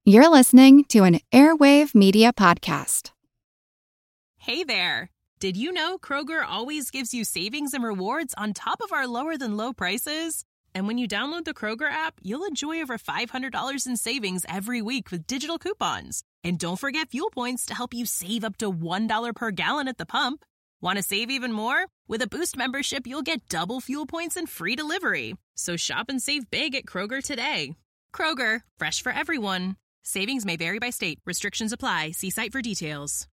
You're listening to an Airwave Media Podcast. Hey there. Did you know Kroger always gives you savings and rewards on top of our lower-than-low prices? And when you download the Kroger app, you'll enjoy over $500 in savings every week with digital coupons. And don't forget fuel points to help you save up to $1 per gallon at the pump. Want to save even more? With a Boost membership, you'll get double fuel points and free delivery. So shop and save big at Kroger today. Kroger, fresh for everyone. Savings may vary by state. Restrictions apply. See site for details.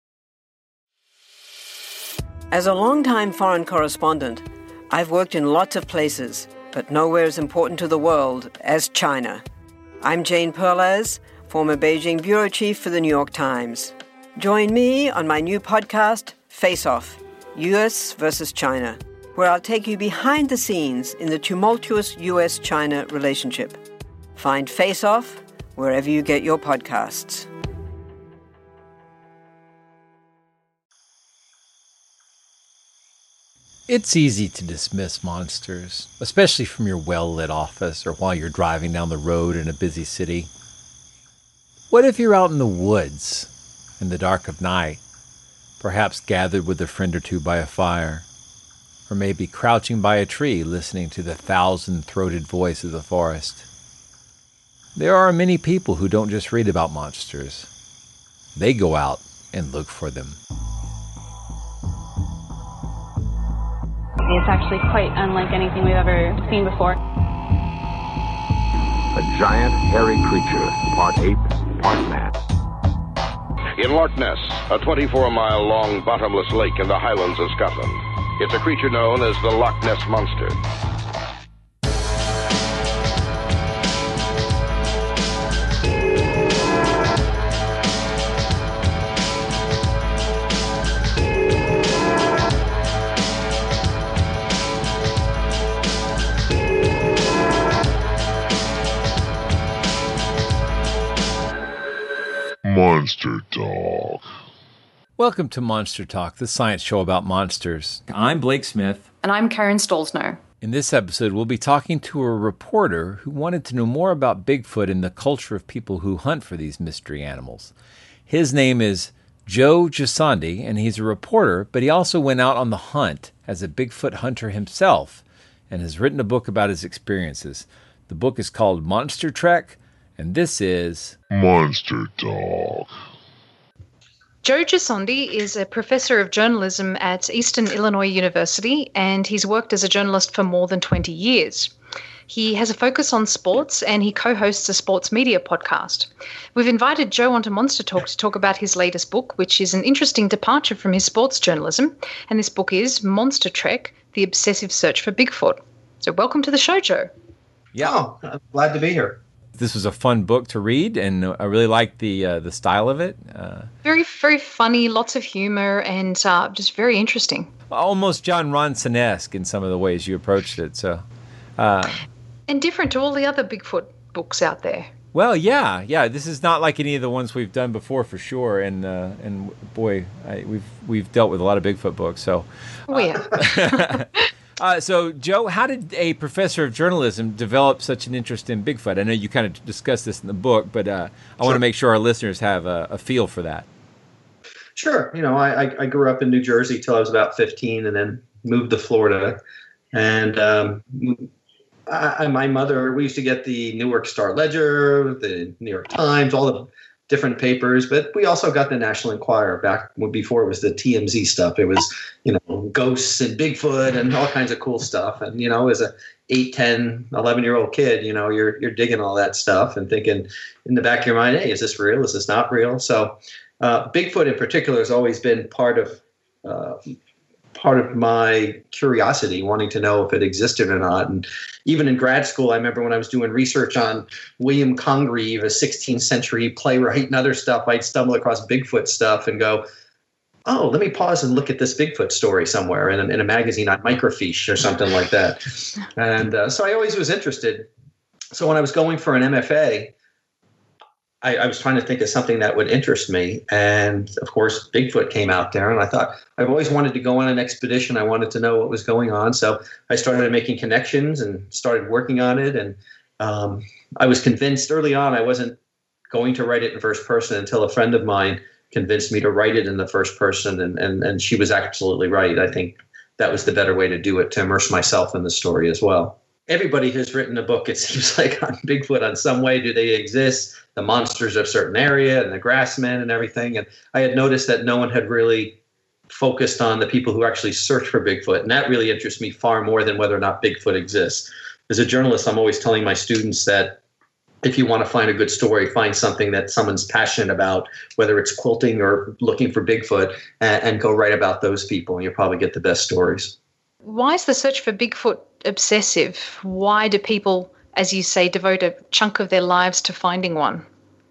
As a longtime foreign correspondent, I've worked in lots of places, but nowhere as important to the world as China. I'm Jane Perlez, former Beijing bureau chief for the New York Times. Join me on my new podcast, Face Off, U.S. versus China, where I'll take you behind the scenes in the tumultuous U.S.-China relationship. Find Face Off wherever you get your podcasts. It's easy to dismiss monsters, especially from your well-lit office or while you're driving down the road in a busy city. What if you're out in the woods, in the dark of night, perhaps gathered with a friend or two by a fire, or maybe crouching by a tree listening to the thousand-throated voice of the forest? There are many people who don't just read about monsters. They go out and look for them. It's actually quite unlike anything we've ever seen before. A giant, hairy creature, part ape, part man. In Loch Ness, a 24-mile-long bottomless lake in the Highlands of Scotland. It's a creature known as the Loch Ness Monster. Monster Talk. Welcome to Monster Talk, the science show about monsters. I'm Blake Smith. And I'm Karen Stolzno. In this episode, we'll be talking to a reporter who wanted to know more about Bigfoot and the culture of people who hunt for these mystery animals. His name is Joe Gisondi, and he's a reporter, but he also went out on the hunt as a Bigfoot hunter himself and has written a book about his experiences. The book is called Monster Trek, and this is Monster Talk. Joe Gisondi is a professor of journalism at Eastern Illinois University, and he's worked as a journalist for more than 20 years. He has a focus on sports, and he co-hosts a sports media podcast. We've invited Joe onto Monster Talk to talk about his latest book, which is an interesting departure from his sports journalism, and this book is Monster Trek, The Obsessive Search for Bigfoot. So welcome to the show, Joe. Yeah. Oh, I'm glad to be here. This was a fun book to read, and I really liked the style of it. Very, very funny, lots of humor, and just very interesting. Almost John Ronson-esque in some of the ways you approached it. So, and different to all the other Bigfoot books out there. Well, yeah. This is not like any of the ones we've done before, for sure. And boy, we've dealt with a lot of Bigfoot books. So, yeah. So, Joe, how did a professor of journalism develop such an interest in Bigfoot? I know you kind of discussed this in the book, but I want to make sure our listeners have a feel for that. Sure. You know, I grew up in New Jersey till I was about 15 and then moved to Florida. And my mother, we used to get the Newark Star-Ledger, the New York Times, all the different papers, but we also got the National Enquirer back before it was the TMZ stuff. It was, ghosts and Bigfoot and all kinds of cool stuff. And, as a 8, 10, 11-year-old kid, you're digging all that stuff and thinking in the back of your mind, hey, is this real? Is this not real? So Bigfoot in particular has always been part of my curiosity, wanting to know if it existed or not. And even in grad school, I remember when I was doing research on William Congreve, a 16th century playwright and other stuff, I'd stumble across Bigfoot stuff and go, oh, let me pause and look at this Bigfoot story somewhere in a magazine on microfiche or something like that. And so I always was interested. So when I was going for an MFA, I was trying to think of something that would interest me. And of course, Bigfoot came out there, and I thought, I've always wanted to go on an expedition. I wanted to know what was going on. So I started making connections and started working on it. And I was convinced early on I wasn't going to write it in first person until a friend of mine convinced me to write it in the first person. And she was absolutely right. I think that was the better way to do it, to immerse myself in the story as well. Everybody has written a book, it seems like, on Bigfoot on some way. Do they exist? The monsters of a certain area and the grassmen and everything. And I had noticed that no one had really focused on the people who actually search for Bigfoot. And that really interests me far more than whether or not Bigfoot exists. As a journalist, I'm always telling my students that if you want to find a good story, find something that someone's passionate about, whether it's quilting or looking for Bigfoot, and go write about those people, and you'll probably get the best stories. Why is the search for Bigfoot obsessive? Why do people, as you say, devote a chunk of their lives to finding one?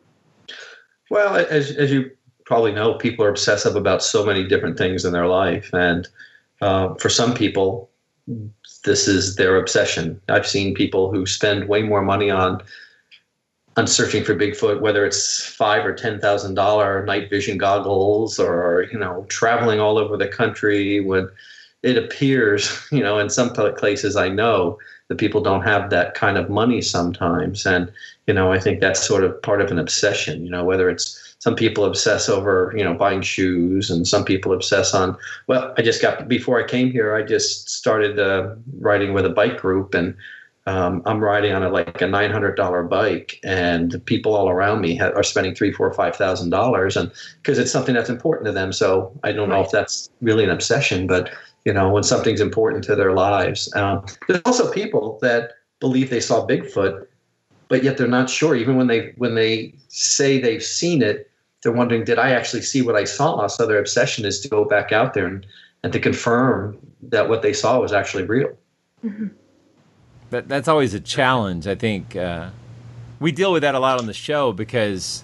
Well, as you probably know, people are obsessive about so many different things in their life. And for some people, this is their obsession. I've seen people who spend way more money on searching for Bigfoot, whether it's $5,000 or $10,000 night vision goggles, or, traveling all over the country, when it appears, in some places I know that people don't have that kind of money sometimes. And, I think that's sort of part of an obsession, whether it's some people obsess over, buying shoes, and some people obsess on, before I came here, I just started riding with a bike group, and I'm riding on a $900 bike, and people all around me are spending $3,000, $4,000, $5,000, and because it's something that's important to them. So I don't know if that's really an obsession, but when something's important to their lives. There's also people that believe they saw Bigfoot, but yet they're not sure. Even when they say they've seen it, they're wondering, did I actually see what I saw? So their obsession is to go back out there and to confirm that what they saw was actually real. Mm-hmm. That's always a challenge. I think we deal with that a lot on the show because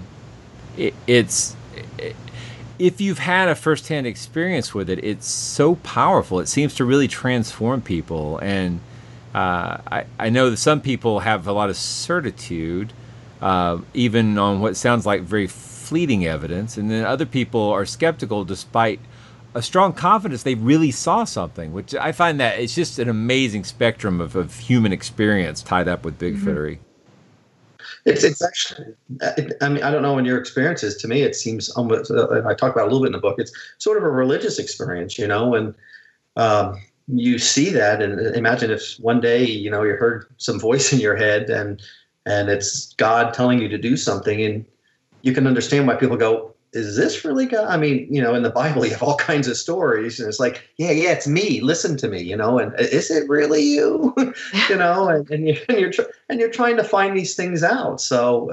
if you've had a firsthand experience with it, it's so powerful. It seems to really transform people. And I know that some people have a lot of certitude, even on what sounds like very fleeting evidence. And then other people are skeptical despite a strong confidence they really saw something, which I find that it's just an amazing spectrum of human experience tied up with Bigfootery. It's actually, I don't know in your experiences. To me, it seems almost, I talk about it a little bit in the book, it's sort of a religious experience, and you see that, and imagine if one day, you heard some voice in your head and it's God telling you to do something, and you can understand why people go, is this really God? I mean, in the Bible, you have all kinds of stories, and it's like, yeah, it's me. Listen to me, and is it really you? and you're trying to find these things out. So,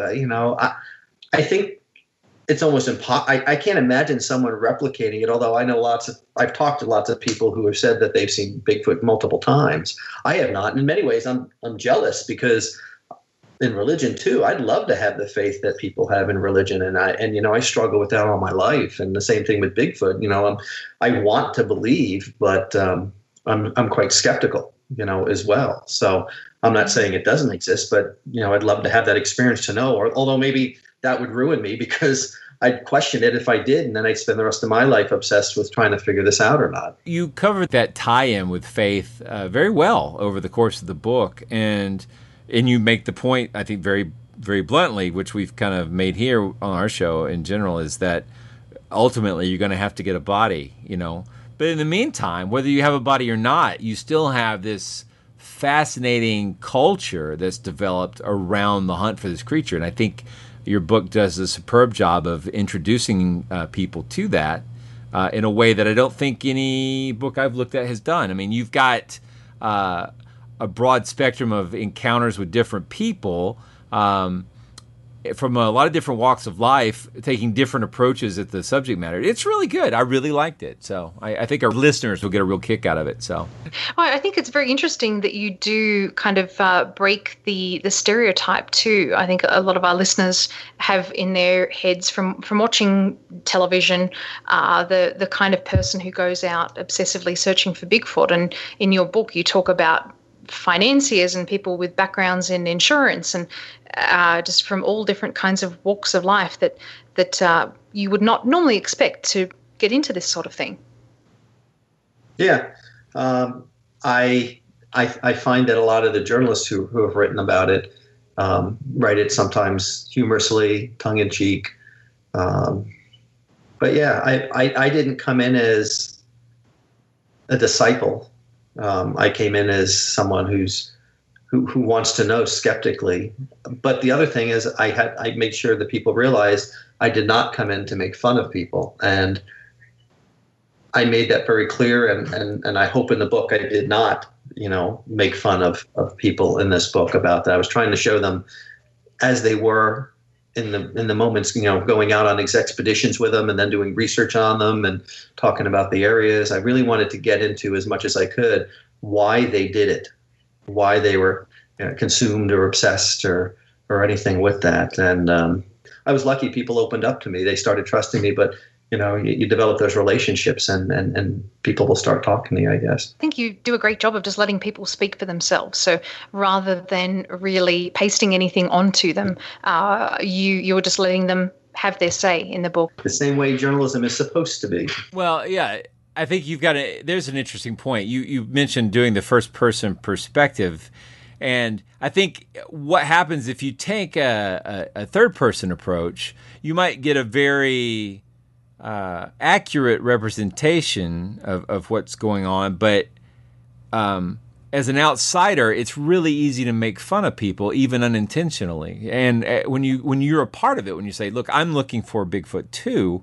I think it's almost impossible. I can't imagine someone replicating it. Although I know I've talked to lots of people who have said that they've seen Bigfoot multiple times. I have not. And in many ways, I'm jealous because in religion too, I'd love to have the faith that people have in religion, and I struggle with that all my life. And the same thing with Bigfoot. I want to believe, but I'm quite skeptical, as well. So I'm not saying it doesn't exist, but I'd love to have that experience to know. Although maybe that would ruin me because I'd question it if I did, and then I'd spend the rest of my life obsessed with trying to figure this out or not. You covered that tie-in with faith very well over the course of the book, and you make the point, I think, very, very bluntly, which we've kind of made here on our show in general, is that ultimately you're going to have to get a body, But in the meantime, whether you have a body or not, you still have this fascinating culture that's developed around the hunt for this creature. And I think your book does a superb job of introducing people to that in a way that I don't think any book I've looked at has done. I mean, you've got a broad spectrum of encounters with different people from a lot of different walks of life, taking different approaches at the subject matter. It's really good. I really liked it. So I think our listeners will get a real kick out of it. So I think it's very interesting that you do kind of break the stereotype too. I think a lot of our listeners have in their heads from watching television the kind of person who goes out obsessively searching for Bigfoot. And in your book, you talk about financiers and people with backgrounds in insurance and just from all different kinds of walks of life that you would not normally expect to get into this sort of thing. Yeah. I find that a lot of the journalists who have written about it write it sometimes humorously, tongue-in-cheek. But yeah, I didn't come in as a disciple. I came in as someone who wants to know skeptically. But the other thing is I made sure that people realized I did not come in to make fun of people. And I made that very clear. And I hope in the book I did not, make fun of people in this book about that. I was trying to show them as they were in the moments, going out on expeditions with them and then doing research on them and talking about the areas. I really wanted to get into as much as I could why they did it, why they were consumed or obsessed or anything with that. And I was lucky people opened up to me. They started trusting me, but you develop those relationships and people will start talking to you, I guess. I think you do a great job of just letting people speak for themselves. So rather than really pasting anything onto them, you're just letting them have their say in the book. The same way journalism is supposed to be. Well, yeah, I think there's an interesting point. You mentioned doing the first person perspective. And I think what happens if you take a third person approach, you might get a very accurate representation of what's going on, but as an outsider, it's really easy to make fun of people, even unintentionally. And when you're a part of it, when you say, "Look, I'm looking for Bigfoot too,"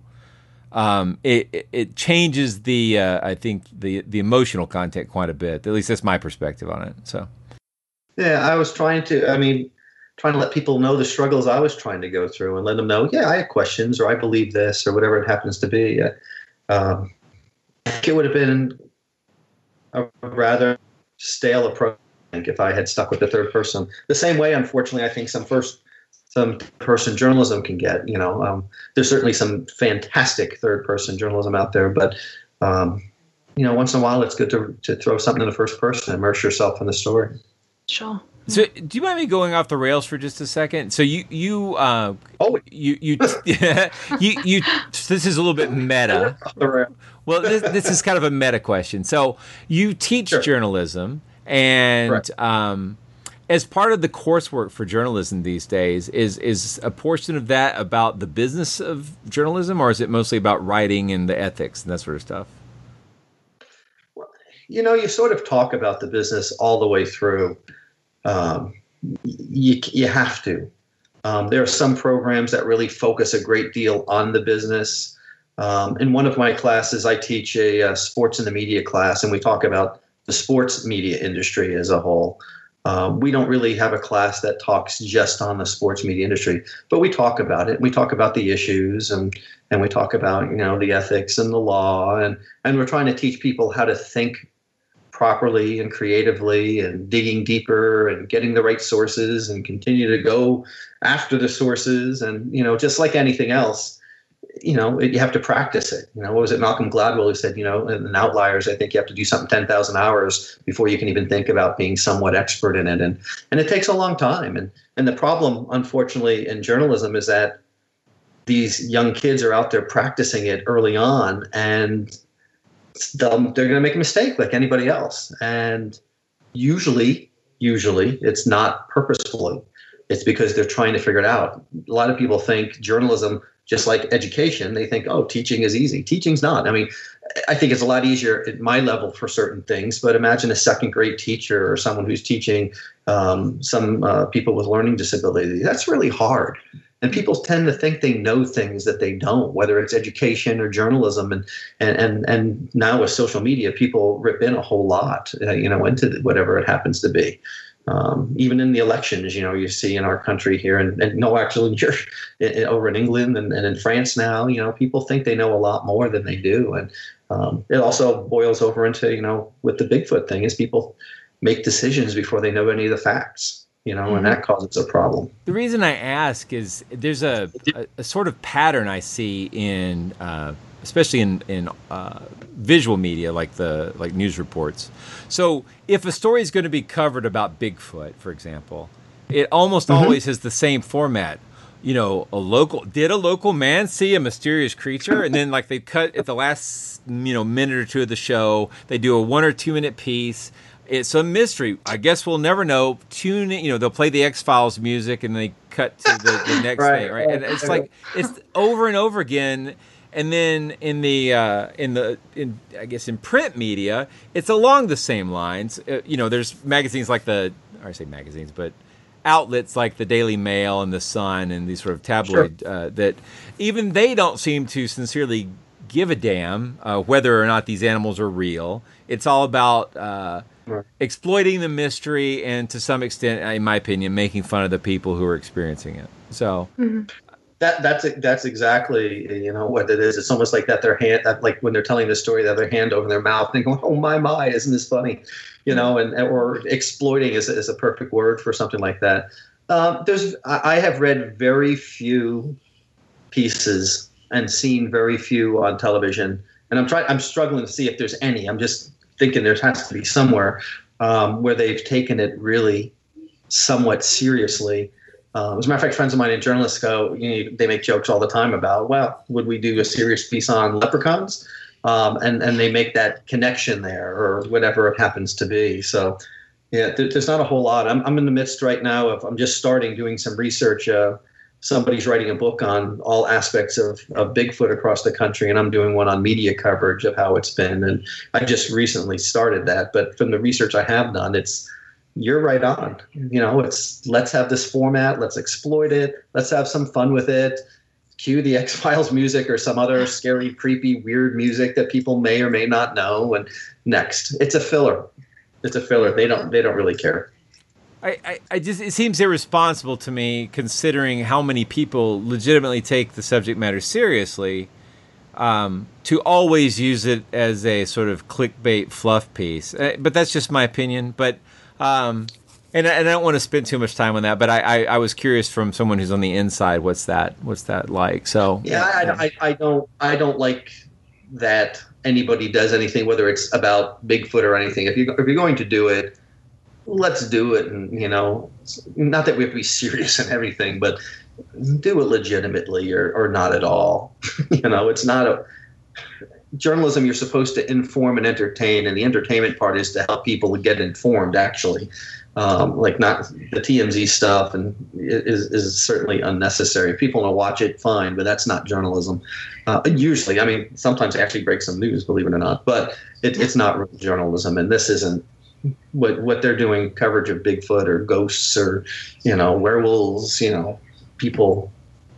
it changes I think the emotional content quite a bit. At least that's my perspective on it. So, yeah, I was trying to let people know the struggles I was trying to go through and let them know, I have questions or I believe this or whatever it happens to be. It would have been a rather stale approach if I had stuck with the third person. The same way, unfortunately, I think some person journalism can get. There's certainly some fantastic third person journalism out there, but once in a while it's good to throw something in the first person, immerse yourself in the story. Sure. So, do you mind me going off the rails for just a second? So you this is a little bit meta. Well, this is kind of a meta question. So you teach journalism, and as part of the coursework for journalism these days, is a portion of that about the business of journalism, or is it mostly about writing and the ethics and that sort of stuff? You sort of talk about the business all the way through. You have to. There are some programs that really focus a great deal on the business. In one of my classes, I teach a sports and the media class, and we talk about the sports media industry as a whole. We don't really have a class that talks just on the sports media industry, but we talk about it. We talk about the issues and we talk about, the ethics and the law, and we're trying to teach people how to think properly and creatively and digging deeper and getting the right sources and continue to go after the sources. And, just like anything else, you have to practice it. What was it? Malcolm Gladwell who said, in Outliers, I think you have to do something 10,000 hours before you can even think about being somewhat expert in it. And it takes a long time. And the problem, unfortunately, in journalism is that these young kids are out there practicing it early on, and they're going to make a mistake like anybody else. And usually it's not purposefully. It's because they're trying to figure it out. A lot of people think journalism, just like education, they think, teaching is easy. Teaching's not. I mean, I think it's a lot easier at my level for certain things, but imagine a second grade teacher or someone who's teaching some people with learning disabilities. That's really hard. And people tend to think they know things that they don't, whether it's education or journalism. And now with social media, people rip in a whole lot, into whatever it happens to be. Even in the elections, you see in our country here, and no, actually, you're over in England and in France now, people think they know a lot more than they do. And it also boils over into, with the Bigfoot thing, is people make decisions before they know any of the facts. And that causes a problem. The reason I ask is there's a sort of pattern I see in, especially in visual media, like news reports. So if a story is going to be covered about Bigfoot, for example, it almost always has the same format. Did a local man see a mysterious creature? And then they cut at the last minute or two of the show, they do a 1 or 2 minute piece. It's a mystery. I guess we'll never know. Tune in, they'll play the X-Files music and they cut to the next thing, right? And it's like it's over and over again. And then in print media, it's along the same lines. There's magazines like but outlets like the Daily Mail and the Sun and these sort of tabloid that even they don't seem to sincerely give a damn whether or not these animals are real. It's all about exploiting the mystery and, to some extent, in my opinion, making fun of the people who are experiencing it. So that's exactly what it is. It's almost like like when they're telling the story, they have their hand over their mouth and going, "Oh my, isn't this funny?" Or exploiting is a perfect word for something like that. I have read very few pieces and seen very few on television, and I'm struggling to see if there's any. I'm just thinking there has to be somewhere where they've taken it really somewhat seriously. As a matter of fact, friends of mine in journalists go, they make jokes all the time about, well, would we do a serious piece on leprechauns? And they make that connection there, or whatever it happens to be. So, yeah, there's not a whole lot. I'm in the midst right now I'm just starting doing some research. Somebody's writing a book on all aspects of Bigfoot across the country, and I'm doing one on media coverage of how it's been. And I just recently started that. But from the research I have done, you're right on. It's let's have this format, let's exploit it, let's have some fun with it. Cue the X-Files music or some other scary, creepy, weird music that people may or may not know. And next, it's a filler. It's a filler. They don't really care. It seems irresponsible to me, considering how many people legitimately take the subject matter seriously, to always use it as a sort of clickbait fluff piece. But that's just my opinion. But and I don't want to spend too much time on that. But I was curious from someone who's on the inside, what's that like? So I don't like that anybody does anything, whether it's about Bigfoot or anything. If you're going to do it, let's do it. And, not that we have to be serious and everything, but do it legitimately or not at all. It's not journalism. You're supposed to inform and entertain. And the entertainment part is to help people get informed, actually. Like not the TMZ stuff and is certainly unnecessary. If people want to watch it, fine, but that's not journalism. Usually, sometimes they actually break some news, believe it or not, but it's not real journalism. And this isn't what they're doing, coverage of Bigfoot or ghosts or, werewolves, people.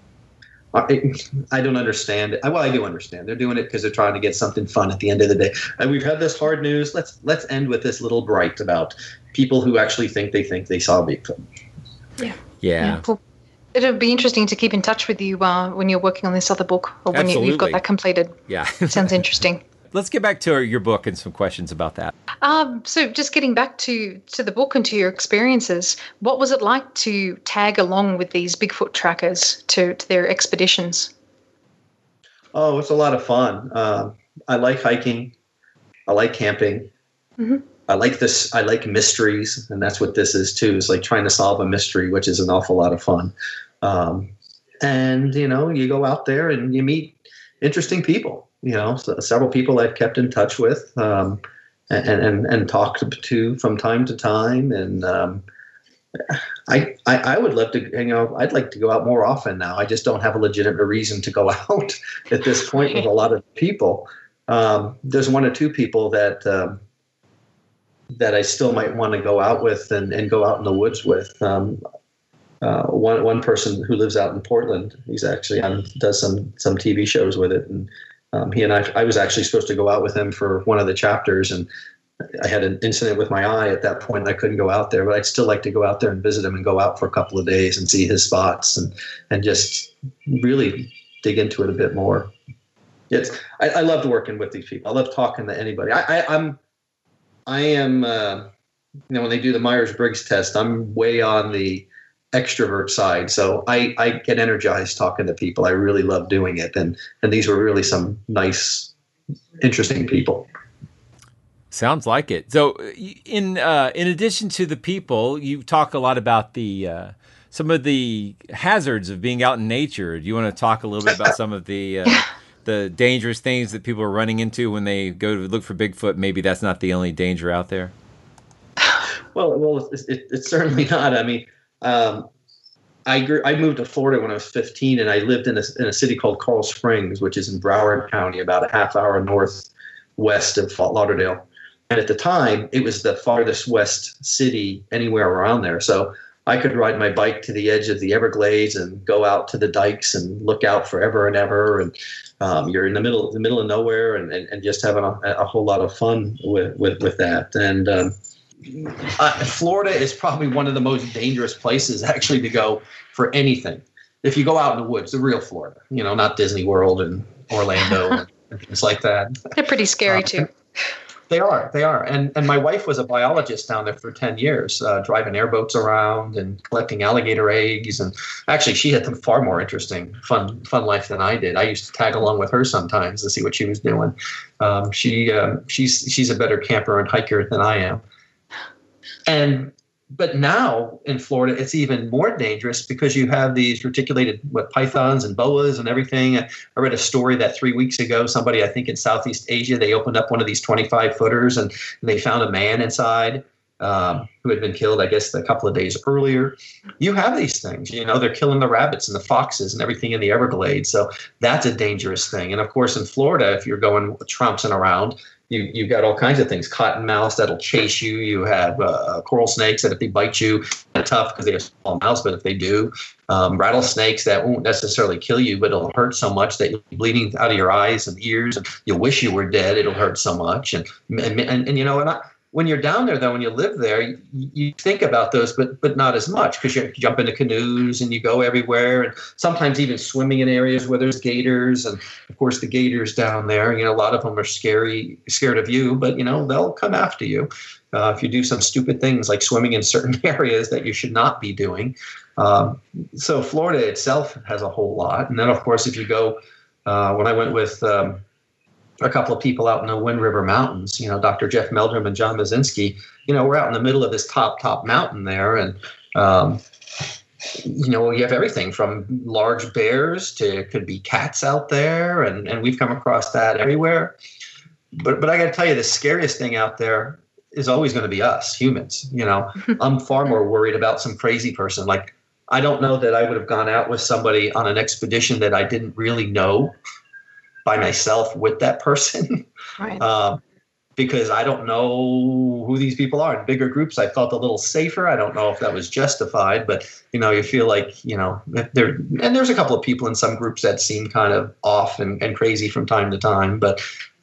I don't understand it. Well, I do understand. They're doing it because they're trying to get something fun at the end of the day. And we've had this hard news. Let's end with this little bright about people who actually think they saw Bigfoot. Yeah. Well, it'll be interesting to keep in touch with you when you're working on this other book, or when you've got that completed. Yeah. Sounds interesting. Let's get back to your book and some questions about that. So just getting back to the book and to your experiences, what was it like to tag along with these Bigfoot trackers to their expeditions? Oh, it's a lot of fun. I like hiking. I like camping. Mm-hmm. I like this. I like mysteries, and that's what this is too. It's like trying to solve a mystery, which is an awful lot of fun. And you go out there and you meet interesting people. Several people I've kept in touch with and talked to from time to time. And I would love to, I'd like to go out more often now. I just don't have a legitimate reason to go out at this point with a lot of people. There's one or two people that I still might want to go out with and go out in the woods with. One person who lives out in Portland, he's actually does some TV shows with it. And he and I was actually supposed to go out with him for one of the chapters, and I had an incident with my eye at that point, and I couldn't go out there. But I'd still like to go out there and visit him and go out for a couple of days and see his spots and just really dig into it a bit more. I loved working with these people. I love talking to anybody. I am when they do the Myers-Briggs test, I'm way on the extrovert side. So I get energized talking to people. I really love doing it. And these were really some nice, interesting people. Sounds like it. So in addition to the people, you talk a lot about the some of the hazards of being out in nature. Do you want to talk a little bit about some of the dangerous things that people are running into when they go to look for Bigfoot? Maybe that's not the only danger out there. Well, it's certainly not. I mean, I moved to Florida when I was 15, and I lived in a city called Coral Springs, which is in Broward County, about a half hour northwest of Fort Lauderdale. And at the time, it was the farthest west city anywhere around there. So I could ride my bike to the edge of the Everglades and go out to the dikes and look out forever and ever. And you're in the middle of nowhere, and just having a whole lot of fun with that. And Florida is probably one of the most dangerous places actually to go for anything. If you go out in the woods, the real Florida, not Disney World and Orlando and things like that. They're pretty scary too. They are. And my wife was a biologist down there for 10 years, driving airboats around and collecting alligator eggs. And actually, she had a far more interesting, fun life than I did. I used to tag along with her sometimes to see what she was doing. She's a better camper and hiker than I am. But now in Florida, it's even more dangerous because you have these reticulated pythons and boas and everything. I read a story that 3 weeks ago, somebody, I think in Southeast Asia, they opened up one of these 25-footers and they found a man inside who had been killed, I guess, a couple of days earlier. You have these things, they're killing the rabbits and the foxes and everything in the Everglades. So that's a dangerous thing. And of course, in Florida, if you're going trouncing around, you've got all kinds of things. Cottonmouths that'll chase you. You have coral snakes that if they bite you, they're tough because they have small mouths, but if they do, rattlesnakes that won't necessarily kill you, but it'll hurt so much that you'll be bleeding out of your eyes and ears, and you'll wish you were dead. It'll hurt so much. And when you're down there, though, when you live there, you think about those, but not as much because you jump into canoes and you go everywhere, and sometimes even swimming in areas where there's gators. And of course, the gators down there, a lot of them are scared of you, but they'll come after you if you do some stupid things like swimming in certain areas that you should not be doing. So Florida itself has a whole lot. And then, of course, if you go, when I went with a couple of people out in the Wind River Mountains, Dr. Jeff Meldrum and John Mazinski, we're out in the middle of this top mountain there. And, you have everything from large bears to could be cats out there. And we've come across that everywhere. But I got to tell you, the scariest thing out there is always going to be us humans. I'm far more worried about some crazy person. Like, I don't know that I would have gone out with somebody on an expedition that I didn't really know by myself with that person, right? Because I don't know who these people are. In bigger groups, I felt a little safer. I don't know if that was justified, but you feel like there's a couple of people in some groups that seem kind of off and crazy from time to time. But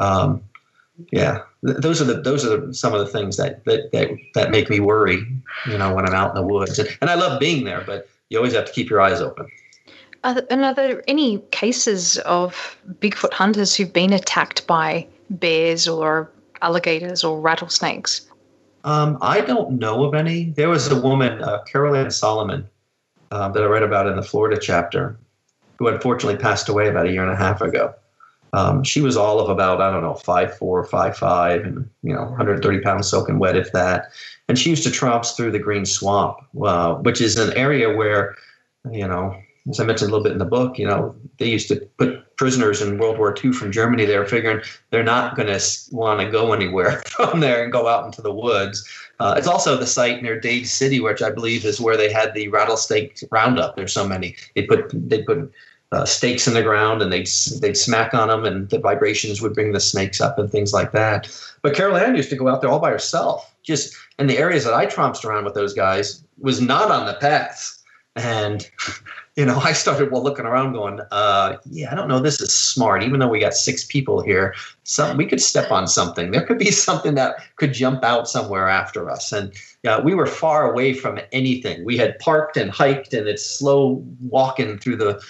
those are some of the things that make me worry. When I'm out in the woods, and I love being there, but you always have to keep your eyes open. Are there any cases of Bigfoot hunters who've been attacked by bears or alligators or rattlesnakes? I don't know of any. There was a woman, Carol Ann Solomon, that I read about in the Florida chapter, who unfortunately passed away about 1.5 years ago. She was all of about, 5'4", 5'5", and 130 pounds soaking wet, if that. And she used to trounce through the Green Swamp, which is an area where, as I mentioned a little bit in the book, they used to put prisoners in World War II from Germany there, figuring they're not going to want to go anywhere from there and go out into the woods. It's also the site near Dade City, which I believe is where they had the rattlesnake roundup. There's so many. They'd put stakes in the ground and they'd smack on them, and the vibrations would bring the snakes up and things like that. But Carol Ann used to go out there all by herself. Just in the areas that I trounced around with those guys was not on the paths. And, I started looking around going, I don't know, this is smart. Even though we got 6 people here, we could step on something. There could be something that could jump out somewhere after us. And we were far away from anything. We had parked and hiked, and it's slow walking through the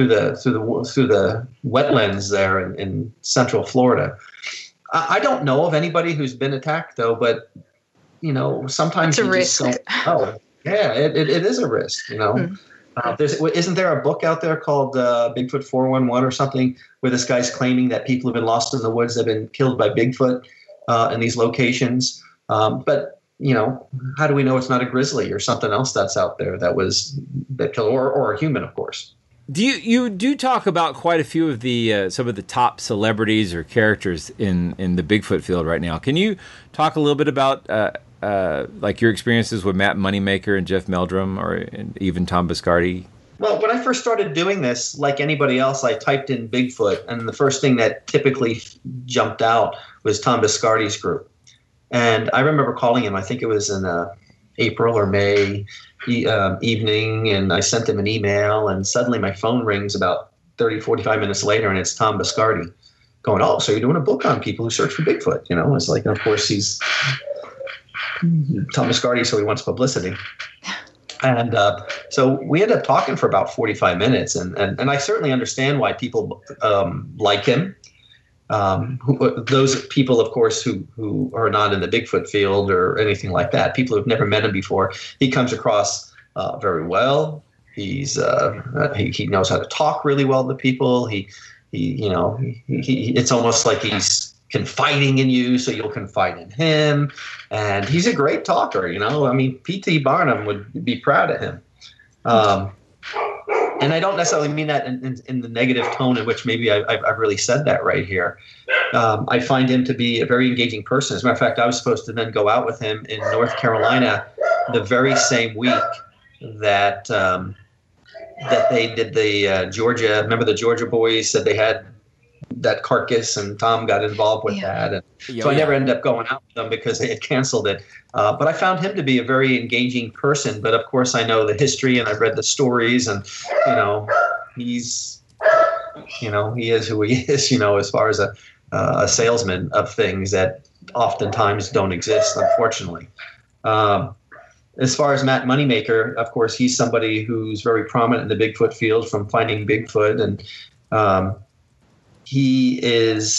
wetlands there in Central Florida. I don't know of anybody who's been attacked, though, but, sometimes it's a risk. Yeah, it is a risk, Mm-hmm. Isn't there a book out there called Bigfoot 411 or something, where this guy's claiming that people have been lost in the woods, have been killed by Bigfoot in these locations? But how do we know it's not a grizzly or something else that's out there that killed, or a human, of course? You do talk about quite a few of the some of the top celebrities or characters in the Bigfoot field right now. Can you talk a little bit about like your experiences with Matt Moneymaker and Jeff Meldrum, and even Tom Biscardi? Well, when I first started doing this, like anybody else, I typed in Bigfoot, and the first thing that typically jumped out was Tom Biscardi's group. And I remember calling him, I think it was in April or May evening, and I sent him an email, and suddenly my phone rings about 30, 45 minutes later, and it's Tom Biscardi going, "Oh, so you're doing a book on people who search for Bigfoot?" You know, it's like, of course, he's Tom Biscardi, so he wants publicity. And so we ended up talking for about 45 minutes, and I certainly understand why people like him. Those people, of course, who are not in the Bigfoot field or anything like that, people who've never met him before, he comes across very well. He knows how to talk really well to people. He it's almost like he's confiding in you, so you'll confide in him. And he's a great talker, you know. I mean, P.T. Barnum would be proud of him. And I don't necessarily mean that in the negative tone in which maybe I've really said that right here. I find him to be a very engaging person. As a matter of fact, I was supposed to then go out with him in North Carolina the very same week that they did the Georgia. Remember, the Georgia boys said they had that carcass, and Tom got involved with that. And so I never ended up going out with them because they had canceled it. But I found him to be a very engaging person. But of course, I know the history, and I've read the stories, and he is who he is. As far as a salesman of things that oftentimes don't exist, unfortunately. As far as Matt Moneymaker, of course, he's somebody who's very prominent in the Bigfoot field from Finding Bigfoot, and he is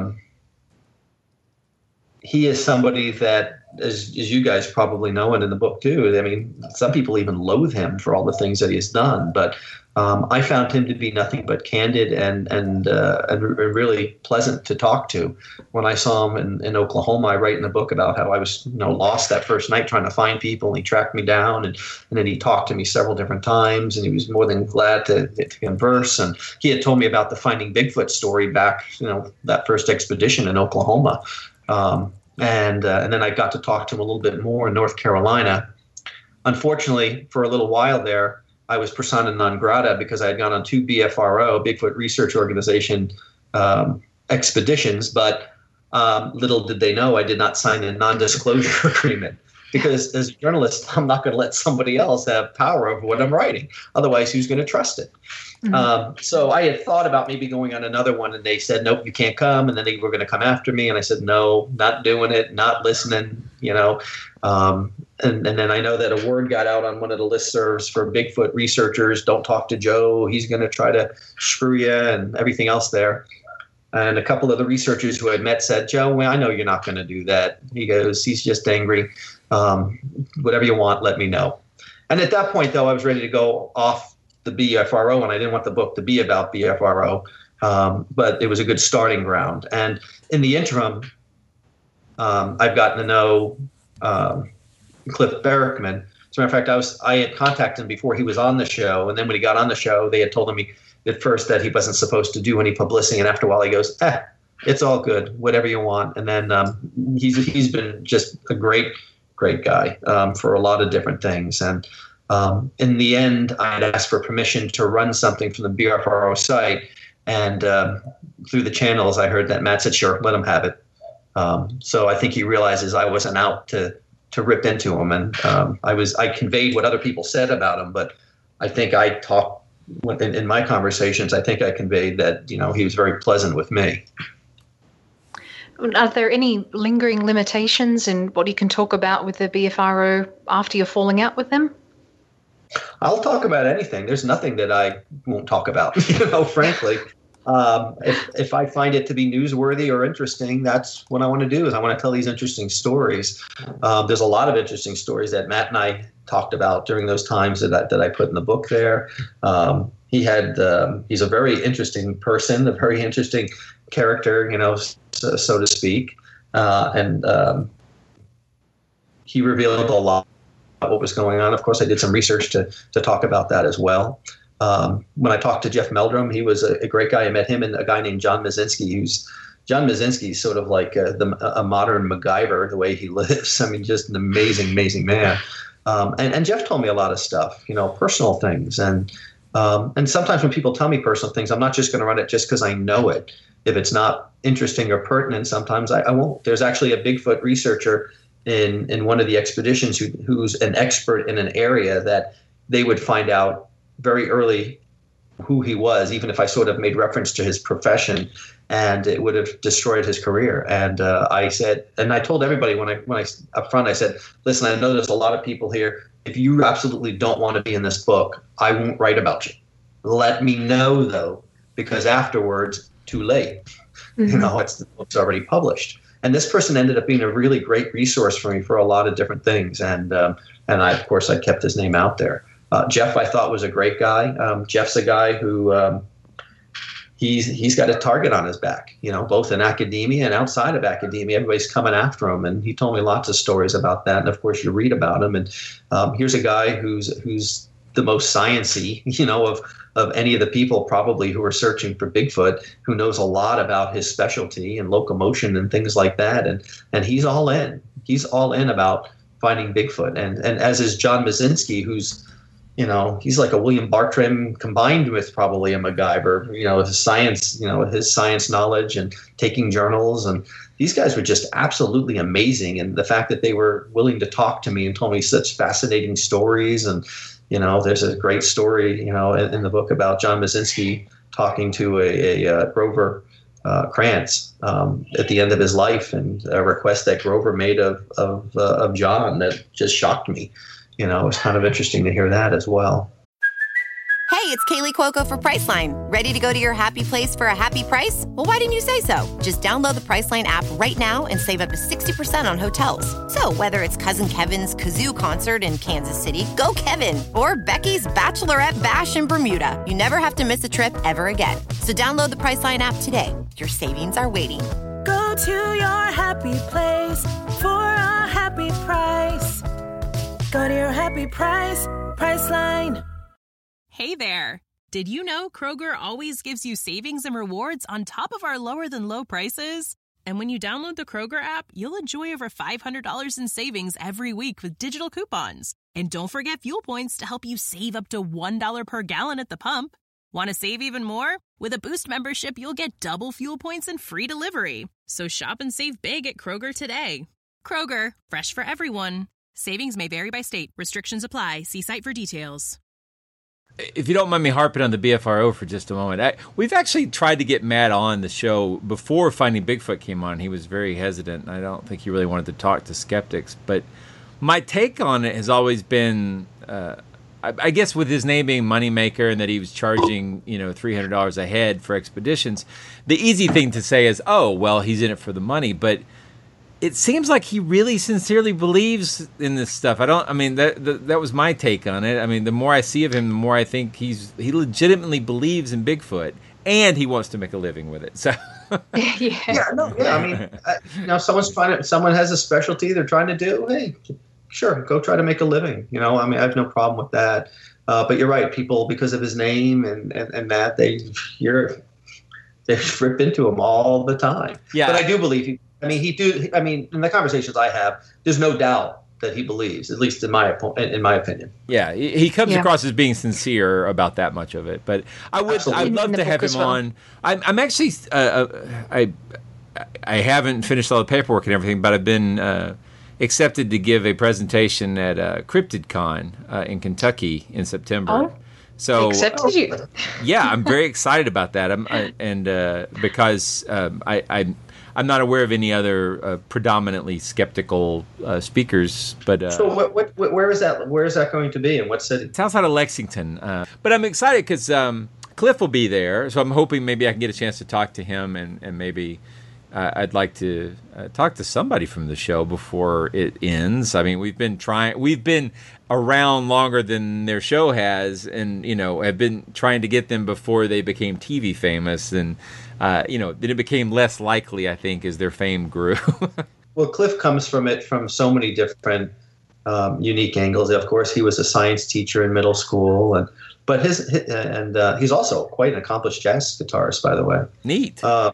somebody that, as you guys probably know, and in the book too, I mean, some people even loathe him for all the things that he has done. But I found him to be nothing but candid and really pleasant to talk to. When I saw him in Oklahoma, I write in the book about how I was lost that first night trying to find people, and he tracked me down, and then he talked to me several different times, and he was more than glad to converse. And he had told me about the Finding Bigfoot story back, that first expedition in Oklahoma. And then I got to talk to him a little bit more in North Carolina. Unfortunately, for a little while there, I was persona non grata because I had gone on 2 BFRO, Bigfoot Research Organization, expeditions. But little did they know I did not sign a non-disclosure agreement, because as a journalist, I'm not going to let somebody else have power over what I'm writing. Otherwise, who's going to trust it? Mm-hmm. So I had thought about maybe going on another one, and they said, "Nope, you can't come." And then they were going to come after me, and I said, "No, not doing it, not listening." And then I know that a word got out on one of the listservs for Bigfoot researchers: "Don't talk to Joe; he's going to try to screw you," and everything else there. And a couple of the researchers who I had met said, "Joe, I know you're not going to do that." He goes, "He's just angry. Whatever you want, let me know." And at that point, though, I was ready to go off the BFRO, and I didn't want the book to be about BFRO, but it was a good starting ground. And in the interim, I've gotten to know Cliff Barackman. As a matter of fact, I had contacted him before he was on the show, and then when he got on the show, they had told him at first that he wasn't supposed to do any publicity, and after a while he goes, "It's all good, whatever you want." And then he's been just a great guy for a lot of different things. And in the end, I had asked for permission to run something from the BFRO site, and through the channels, I heard that Matt said, "Sure, let him have it." So I think he realizes I wasn't out to rip into him, and I conveyed what other people said about him, but I think I talked in my conversations. I think I conveyed that he was very pleasant with me. Are there any lingering limitations in what you can talk about with the BFRO after you're falling out with them? I'll talk about anything. There's nothing that I won't talk about, frankly. If I find it to be newsworthy or interesting, that's what I want to do. Is I want to tell these interesting stories. There's a lot of interesting stories that Matt and I talked about during those times that I put in the book there. He's a very interesting person, a very interesting character, so to speak. And he revealed a lot about what was going on. Of course, I did some research to talk about that as well. When I talked to Jeff Meldrum, he was a great guy. I met him and a guy named John Mazinski, who's John Mazinski is sort of like a modern MacGyver, the way he lives. I mean, just an amazing, amazing man. And Jeff told me a lot of stuff, personal things. And sometimes when people tell me personal things, I'm not just going to run it just because I know it. If it's not interesting or pertinent, sometimes I won't. There's actually a Bigfoot researcher in one of the expeditions who's an expert in an area that they would find out very early who he was, even if I sort of made reference to his profession, and it would have destroyed his career. And I said, and I told everybody when I up front, I said, listen, I know there's a lot of people here. If you absolutely don't want to be in this book, I won't write about you. Let me know though, because afterwards, too late. Mm-hmm. The book's already published. And this person ended up being a really great resource for me for a lot of different things. And I kept his name out there. Jeff, I thought, was a great guy. Jeff's a guy who he's got a target on his back, both in academia and outside of academia. Everybody's coming after him. And he told me lots of stories about that. And of course, you read about him. And here's a guy who's the most sciencey, of any of the people probably who are searching for Bigfoot, who knows a lot about his specialty and locomotion and things like that. And he's all in. He's all in about finding Bigfoot. And as is John Mazinski, who's, he's like a William Bartram combined with probably a MacGyver, his science knowledge and taking journals. And these guys were just absolutely amazing. And the fact that they were willing to talk to me and told me such fascinating stories. And, there's a great story, in the book about John Mazinski talking to a Grover Krantz at the end of his life, and a request that Grover made of John that just shocked me. It was kind of interesting to hear that as well. Hey, it's Kaylee Cuoco for Priceline. Ready to go to your happy place for a happy price? Well, why didn't you say so? Just download the Priceline app right now and save up to 60% on hotels. So whether it's Cousin Kevin's Kazoo Concert in Kansas City, go Kevin, or Becky's Bachelorette Bash in Bermuda, you never have to miss a trip ever again. So download the Priceline app today. Your savings are waiting. Go to your happy place for a happy price. Go to your happy price, Priceline. Hey there. Did you know Kroger always gives you savings and rewards on top of our lower than low prices? And when you download the Kroger app, you'll enjoy over $500 in savings every week with digital coupons. And don't forget fuel points to help you save up to $1 per gallon at the pump. Want to save even more? With a Boost membership, you'll get double fuel points and free delivery. So shop and save big at Kroger today. Kroger, fresh for everyone. Savings may vary by state. Restrictions apply. See site for details. If you don't mind me harping on the BFRO for just a moment, we've actually tried to get Matt on the show before Finding Bigfoot came on. He was very hesitant. I don't think he really wanted to talk to skeptics. But my take on it has always been, I guess with his name being Moneymaker and that he was charging, $300 a head for expeditions, the easy thing to say is, oh, well, he's in it for the money. But it seems like he really sincerely believes in this stuff. That was my take on it. I mean, the more I see of him, the more I think he legitimately believes in Bigfoot, and he wants to make a living with it. So, someone has a specialty they're trying to do. Hey, sure, go try to make a living. I have no problem with that. But you're right, people, because of his name and that, they rip into him all the time. Yeah, but I do believe in the conversations I have, there's no doubt that he believes, at least in my opinion. Yeah, he comes across as being sincere about that much of it. But I'd love to have him on. I'm actually, I haven't finished all the paperwork and everything, but I've been accepted to give a presentation at CryptidCon in Kentucky in September. Oh. So accepted you? Yeah, I'm very excited about that. Because I'm not aware of any other predominantly skeptical speakers. But so where is that? Where is that going to be? In what city? It's outside of Lexington. But I'm excited because Cliff will be there, so I'm hoping maybe I can get a chance to talk to him, and maybe I'd like to talk to somebody from the show before it ends. I mean, we've been around longer than their show has, and have been trying to get them before they became TV famous, and then it became less likely, I think, as their fame grew. Well, Cliff comes from so many different unique angles. Of course, he was a science teacher in middle school, but he's also quite an accomplished jazz guitarist, by the way. Neat.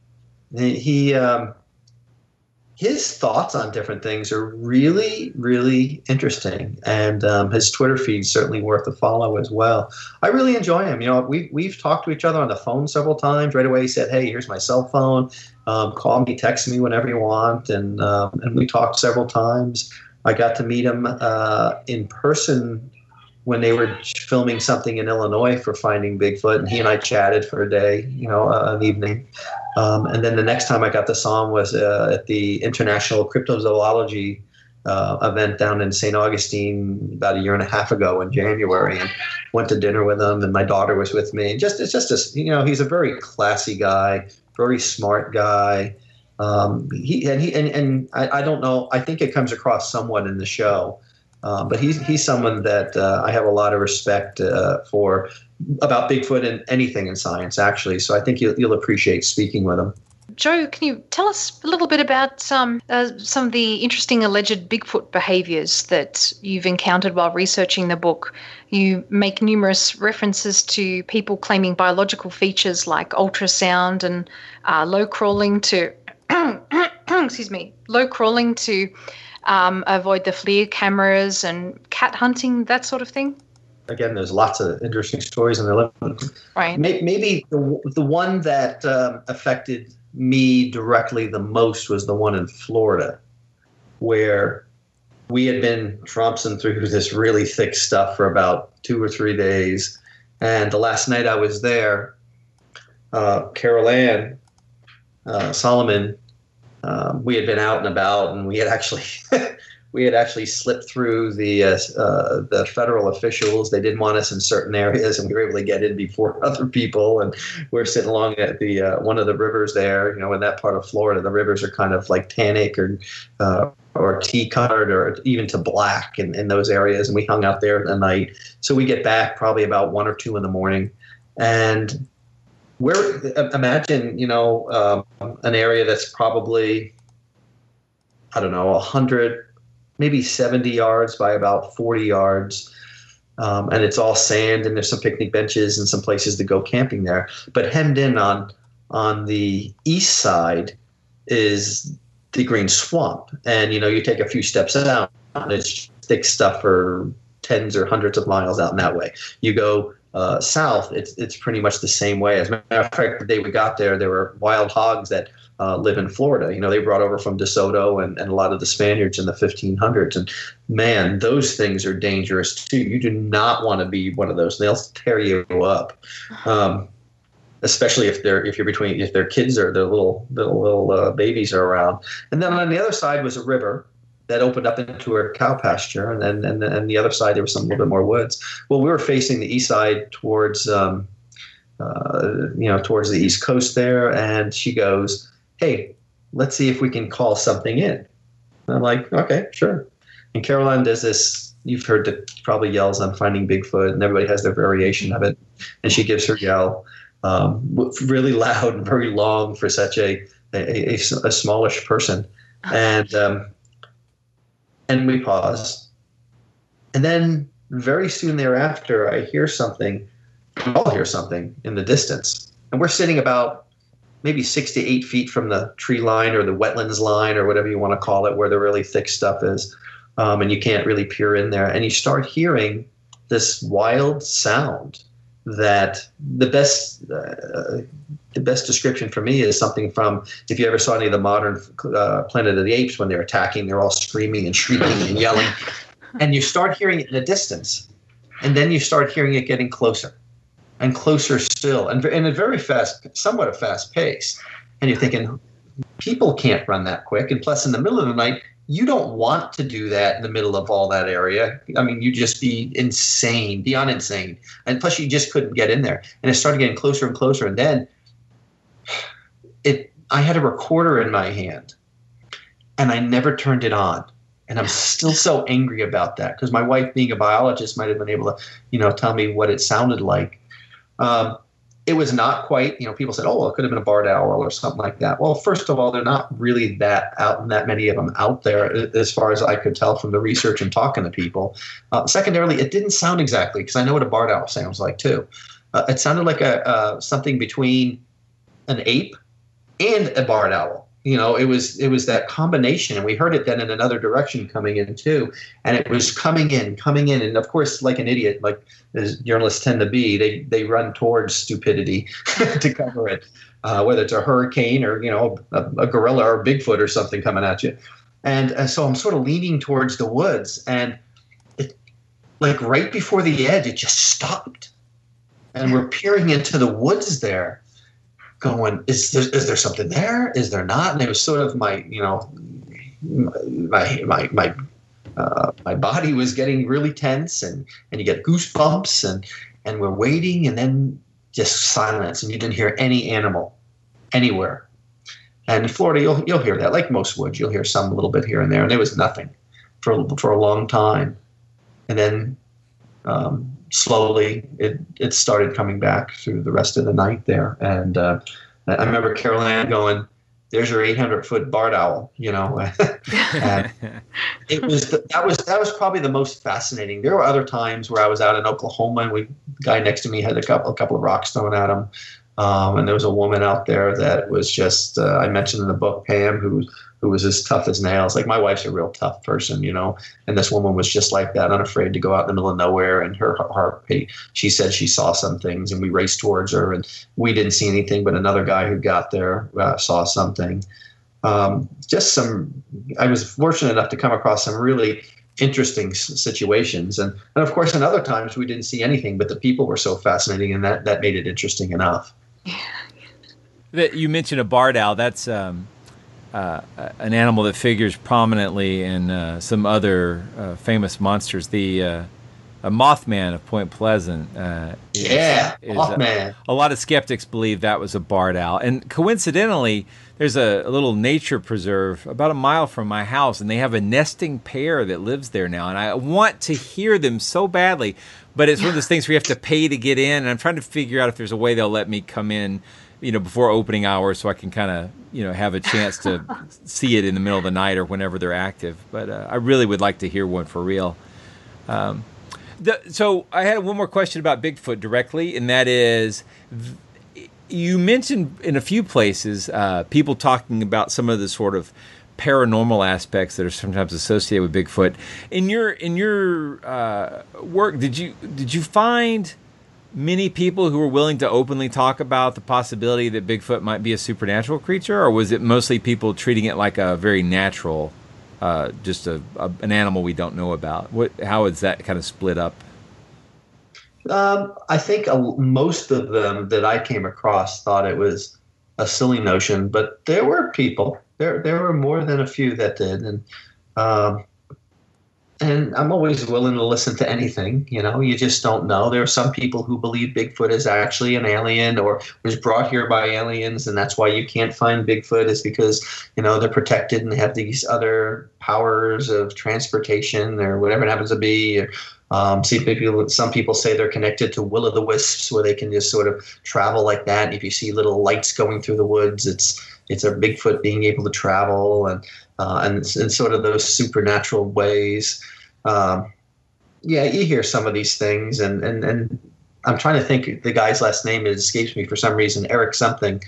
His thoughts on different things are really, really interesting, and his Twitter feed's certainly worth a follow as well. I really enjoy him. We've talked to each other on the phone several times. Right away, he said, "Hey, here's my cell phone. Call me, text me whenever you want," and we talked several times. I got to meet him in person when they were filming something in Illinois for Finding Bigfoot, and he and I chatted for a day, an evening. And then the next time I got to saw him was at the International Cryptozoology event down in St. Augustine about a year and a half ago in January, and went to dinner with him, and my daughter was with me. He's a very classy guy, very smart guy. I don't know, I think it comes across somewhat in the show. But he's someone that I have a lot of respect for about Bigfoot and anything in science, actually. So I think you'll appreciate speaking with him. Joe, can you tell us a little bit about some of the interesting alleged Bigfoot behaviors that you've encountered while researching the book? You make numerous references to people claiming biological features like ultrasound and low crawling to avoid the FLIR cameras and cat hunting, that sort of thing? Again, there's lots of interesting stories in there. Right. Maybe the one that affected me directly the most was the one in Florida, where we had been trompsing through this really thick stuff for about 2 or 3 days. And the last night I was there, Carol Ann Solomon, we had been out and about, and we had actually slipped through the federal officials. They didn't want us in certain areas, and we were able to get in before other people. And we're sitting along at the one of the rivers there. In that part of Florida, the rivers are kind of like tannic or tea-colored or even to black in those areas. And we hung out there at night. So we get back probably about 1 or 2 in the morning, and imagine an area that's probably, I don't know, 100, maybe 70 yards by about 40 yards. And it's all sand, and there's some picnic benches and some places to go camping there. But hemmed in on the east side is the Green Swamp. And, you take a few steps out, and it's thick stuff for tens or hundreds of miles out in that way. You go south, it's pretty much the same way. As a matter of fact, the day we got there were wild hogs that live in Florida. They brought over from DeSoto and a lot of the Spaniards in the 1500s. And man, those things are dangerous too. You do not want to be one of those. They'll tear you up, especially if their kids or their little babies are around. And then on the other side was a river that opened up into a cow pasture, and then the other side there was some little bit more woods. Well, we were facing the east side towards the East Coast there, and she goes, "Hey, let's see if we can call something in." And I'm like, "Okay, sure." And Caroline does this. You've heard that probably yells on Finding Bigfoot, and everybody has their variation of it. And she gives her yell, really loud and very long for such a smallish person, and we pause. And then very soon thereafter, I hear something. We all hear something in the distance. And we're sitting about maybe 6 to 8 feet from the tree line or the wetlands line or whatever you want to call it, where the really thick stuff is. And you can't really peer in there. And you start hearing this wild sound that the best description for me is something from, if you ever saw any of the modern Planet of the Apes, when they're attacking, they're all screaming and shrieking and yelling. And you start hearing it in the distance. And then you start hearing it getting closer and closer still, and a very fast, somewhat a fast pace. And you're thinking, people can't run that quick. And plus, in the middle of the night, you don't want to do that in the middle of all that area. I mean, you'd just be insane, beyond insane. And plus, you just couldn't get in there. And it started getting closer and closer. And then I had a recorder in my hand, and I never turned it on. And I'm still so angry about that, because my wife, being a biologist, might have been able to, tell me what it sounded like. It was not quite, people said, oh, well, it could have been a barred owl or something like that. Well, first of all, they're not really that many of them out there, as far as I could tell from the research and talking to people. Secondarily, it didn't sound exactly, because I know what a barred owl sounds like too. It sounded like something between an ape and a barred owl. It was that combination, and we heard it then in another direction coming in too, and it was coming in, and of course, like an idiot, like as journalists tend to be, they run towards stupidity to cover it, whether it's a hurricane or a gorilla or Bigfoot or something coming at you, and so I'm sort of leaning towards the woods, and like right before the edge, it just stopped, and we're peering into the woods there, going, is there something there? Is there not? And it was sort of my body was getting really tense, and you get goosebumps, and we're waiting, and then just silence, and you didn't hear any animal anywhere. And in Florida, you'll hear that, like most woods, you'll hear some a little bit here and there, and there was nothing for a long time. And then slowly it started coming back through the rest of the night there. And I remember Carol Ann going, "There's your 800-foot barred owl," And that was probably the most fascinating. There were other times where I was out in Oklahoma, and the guy next to me had a couple of rocks thrown at him. And there was a woman out there that was just, I mentioned in the book, Pam, who was as tough as nails. Like, my wife's a real tough person, and this woman was just like that, unafraid to go out in the middle of nowhere. And her heart, she said she saw some things, and we raced towards her, and we didn't see anything, but another guy who got there saw something. I was fortunate enough to come across some really interesting situations. And of course, in other times we didn't see anything, but the people were so fascinating, and that made it interesting enough. That you mentioned a barred owl. That's an animal that figures prominently in some other famous monsters. The Mothman of Point Pleasant. Mothman. A lot of skeptics believe that was a barred owl. And coincidentally, there's a little nature preserve about a mile from my house, and they have a nesting pair that lives there now. And I want to hear them so badly, but it's one of those things where you have to pay to get in. And I'm trying to figure out if there's a way they'll let me come in, before opening hours, so I can kind of, have a chance to see it in the middle of the night or whenever they're active. But I really would like to hear one for real. So I had one more question about Bigfoot directly, and that is, you mentioned in a few places people talking about some of the sort of paranormal aspects that are sometimes associated with Bigfoot. In your work, did you find many people who were willing to openly talk about the possibility that Bigfoot might be a supernatural creature, or was it mostly people treating it like a very natural, just an animal we don't know about? How is that kind of split up? I think most of them that I came across thought it was a silly notion, but there were people. There were more than a few that did, and I'm always willing to listen to anything. You just don't know. There are some people who believe Bigfoot is actually an alien or was brought here by aliens, and that's why you can't find Bigfoot, is because, they're protected and they have these other powers of transportation or whatever it happens to be. Some people say they're connected to will-o'-the-wisps, where they can just sort of travel like that. And if you see little lights going through the woods, it's a Bigfoot being able to travel, and sort of those supernatural ways. You hear some of these things, and I'm trying to think. The guy's last name escapes me for some reason. Eric something.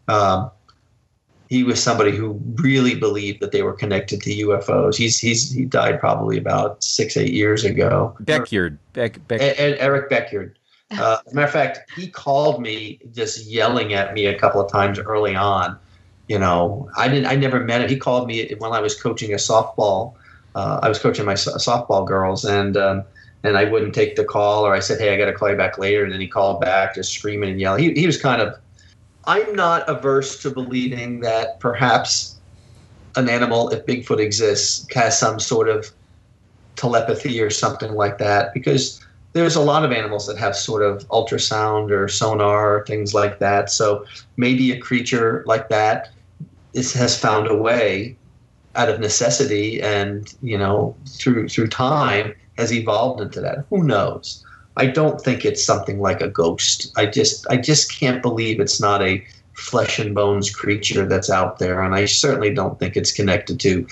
He was somebody who really believed that they were connected to UFOs. He died probably about 6-8 years ago. Beckyard. Eric Beckyard. As a matter of fact, he called me just yelling at me a couple of times early on. I never met him. He called me when I was coaching a softball. I was coaching my softball girls, and I wouldn't take the call, or I said, "Hey, I got to call you back later." And then he called back, just screaming and yelling. He was kind of. I'm not averse to believing that perhaps an animal, if Bigfoot exists, has some sort of telepathy or something like that, because there's a lot of animals that have sort of ultrasound or sonar or things like that. So maybe a creature like that has found a way out of necessity, and through time has evolved into that. Who knows? I don't think it's something like a ghost. I just can't believe it's not a flesh and bones creature that's out there, and I certainly don't think it's connected to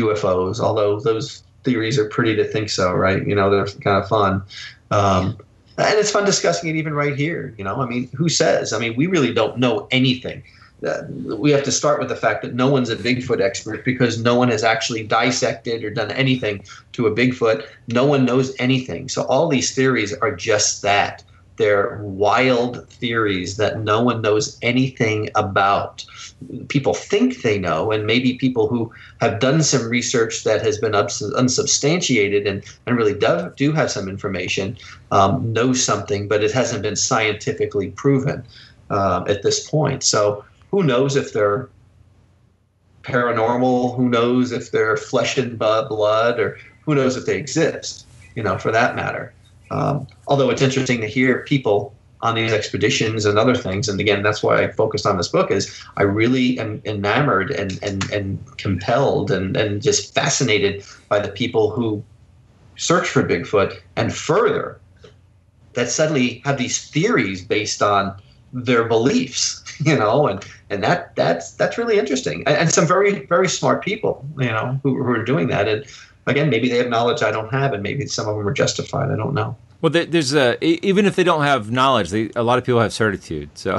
UFOs. Although those theories are pretty to think so, right? They're kind of fun. And it's fun discussing it even right here. I mean, who says? I mean, we really don't know anything. We have to start with the fact that no one's a Bigfoot expert because no one has actually dissected or done anything to a Bigfoot. No one knows anything. So all these theories are just that. They're wild theories that no one knows anything about. People think they know, and maybe people who have done some research that has been unsubstantiated and really do have some information know something, but it hasn't been scientifically proven at this point. So who knows if they're paranormal? Who knows if they're flesh and blood, or who knows if they exist, for that matter. Although it's interesting to hear people on these expeditions and other things. And again, that's why I focused on this book, is I really am enamored and compelled and just fascinated by the people who search for Bigfoot, and further, that suddenly have these theories based on their beliefs, and that's really interesting. And some very, very smart people, who are doing that. And again, maybe they have knowledge I don't have, and maybe some of them are justified. I don't know. Well, there's even if they don't have knowledge, a lot of people have certitude. So,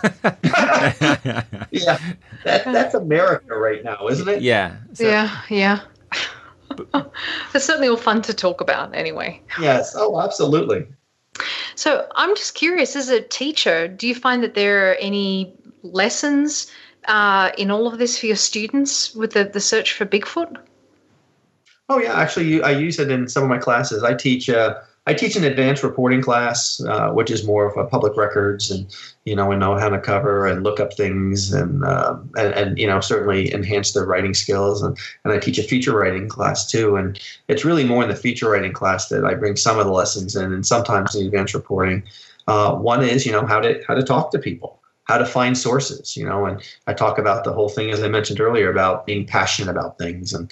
yeah, that's America right now, isn't it? Yeah. So. Yeah. It's certainly all fun to talk about, anyway. Yes. Oh, absolutely. So I'm just curious, as a teacher, do you find that there are any lessons in all of this for your students with the search for Bigfoot? Oh yeah, actually, I use it in some of my classes. I teach an advanced reporting class, which is more of a public records, and know how to cover and look up things, and certainly enhance their writing skills. And I teach a feature writing class too, and it's really more in the feature writing class that I bring some of the lessons in, and sometimes the advanced reporting. One is how to talk to people, how to find sources, and I talk about the whole thing, as I mentioned earlier, about being passionate about things, and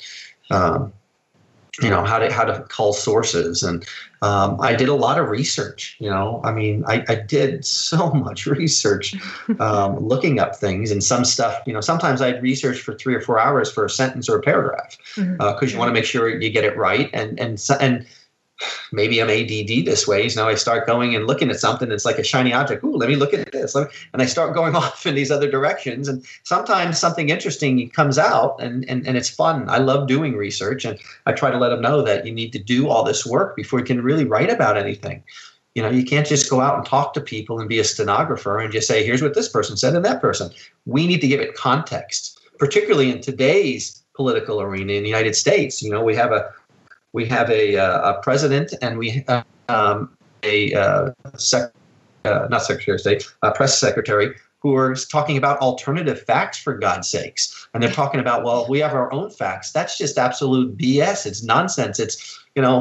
how to call sources. And I did a lot of research. I did so much research looking up things, and some stuff, sometimes I'd research for 3 or 4 hours for a sentence or a paragraph, because you want to make sure you get it right. And maybe I'm ADD this way. I start going and looking at something. It's like a shiny object. Ooh, let me look at this. And I start going off in these other directions. And sometimes something interesting comes out, and it's fun. I love doing research, and I try to let them know that you need to do all this work before you can really write about anything. You can't just go out and talk to people and be a stenographer and just say, here's what this person said and that person. We need to give it context, particularly in today's political arena in the United States. We have a president, and we have not Secretary of State, press secretary, who are talking about alternative facts, for God's sakes. And they're talking about, well, we have our own facts. That's just absolute BS. It's nonsense. It's,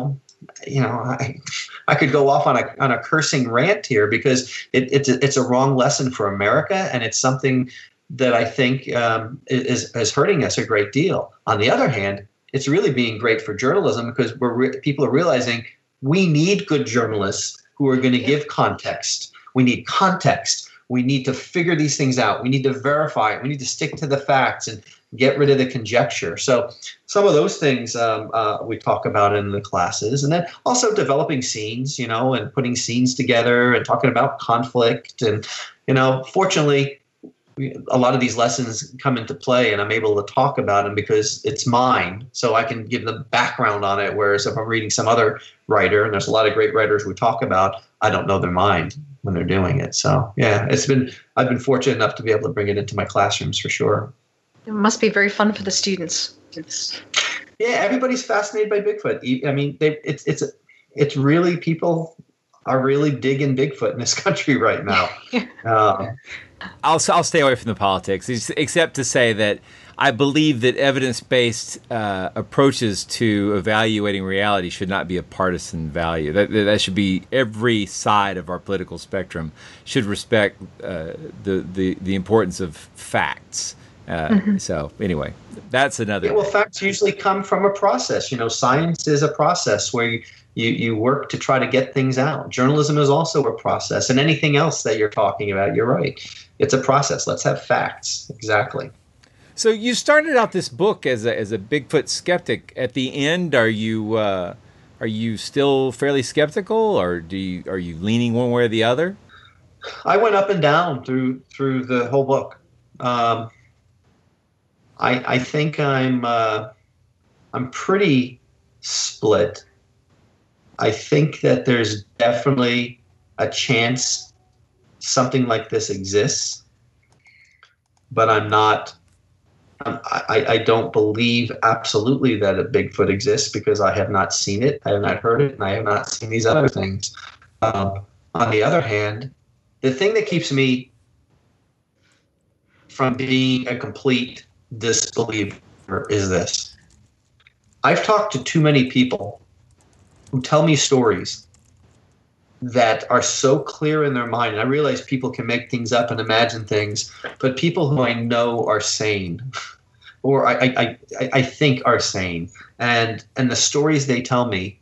I could go off on a cursing rant here, because it's a wrong lesson for America, and it's something that I think is hurting us a great deal. On the other hand, it's really being great for journalism, because people are realizing we need good journalists who are going to give context. We need context. We need to figure these things out. We need to verify it. We need to stick to the facts and get rid of the conjecture. So some of those things we talk about in the classes. And then also developing scenes, and putting scenes together and talking about conflict. And, fortunately, a lot of these lessons come into play, and I'm able to talk about them because it's mine, so I can give them background on it. Whereas if I'm reading some other writer, and there's a lot of great writers we talk about, I don't know their mind when they're doing it. So yeah, I've been fortunate enough to be able to bring it into my classrooms for sure. It must be very fun for the students. Yeah, everybody's fascinated by Bigfoot. I mean, it's really, people are really digging Bigfoot in this country right now. I'll stay away from the politics, except to say that I believe that evidence-based approaches to evaluating reality should not be a partisan value. That should be, every side of our political spectrum should respect the importance of facts. So anyway, that's another. Yeah, well, facts usually come from a process. Science is a process where you work to try to get things out. Journalism is also a process, and anything else that you're talking about, you're right. It's a process. Let's have facts. Exactly. So you started out this book as a Bigfoot skeptic. At the end, are you Are you still fairly skeptical, or are you leaning one way or the other? I went up and down through the whole book. I think I'm pretty split. I think that there's definitely a chance something like this exists, but I'm not. I don't believe absolutely that a Bigfoot exists because I have not seen it, I have not heard it, and I have not seen these other things. On the other hand, the thing that keeps me from being a complete disbeliever is this. I've talked to too many people who tell me stories that are so clear in their mind. And I realize people can make things up and imagine things, but people who I know are sane, or I think are sane, and the stories they tell me,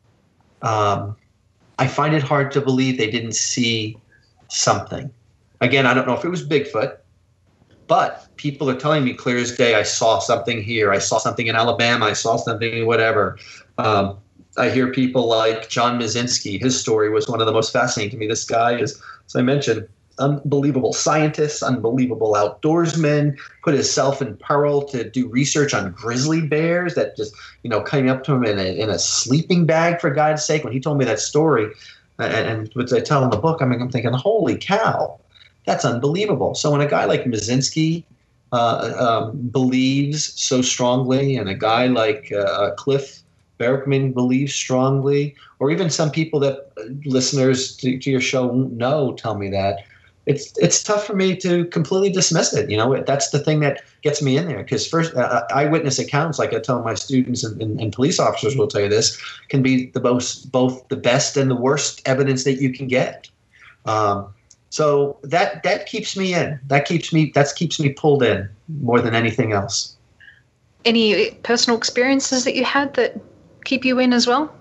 I find it hard to believe they didn't see something. Again, I don't know if it was Bigfoot, but people are telling me clear as day, I saw something here, I saw something in Alabama, I saw something whatever. I hear people like John Mizinski. His story was one of the most fascinating to me. This guy is, as I mentioned, unbelievable scientist, unbelievable outdoorsman, put himself in peril to do research on grizzly bears that just, came up to him in a sleeping bag, for God's sake. When he told me that story, and which I tell in the book, I'm thinking, holy cow, that's unbelievable. So when a guy like Mizinski believes so strongly, and a guy like Cliff Berkman believes strongly, or even some people that listeners to your show know tell me that, it's tough for me to completely dismiss it. That's the thing that gets me in there, because first eyewitness accounts, like I tell my students and police officers will tell you this, can be both the best and the worst evidence that you can get. So that keeps me in. That keeps me pulled in more than anything else. Any personal experiences that you had that keep you in as well?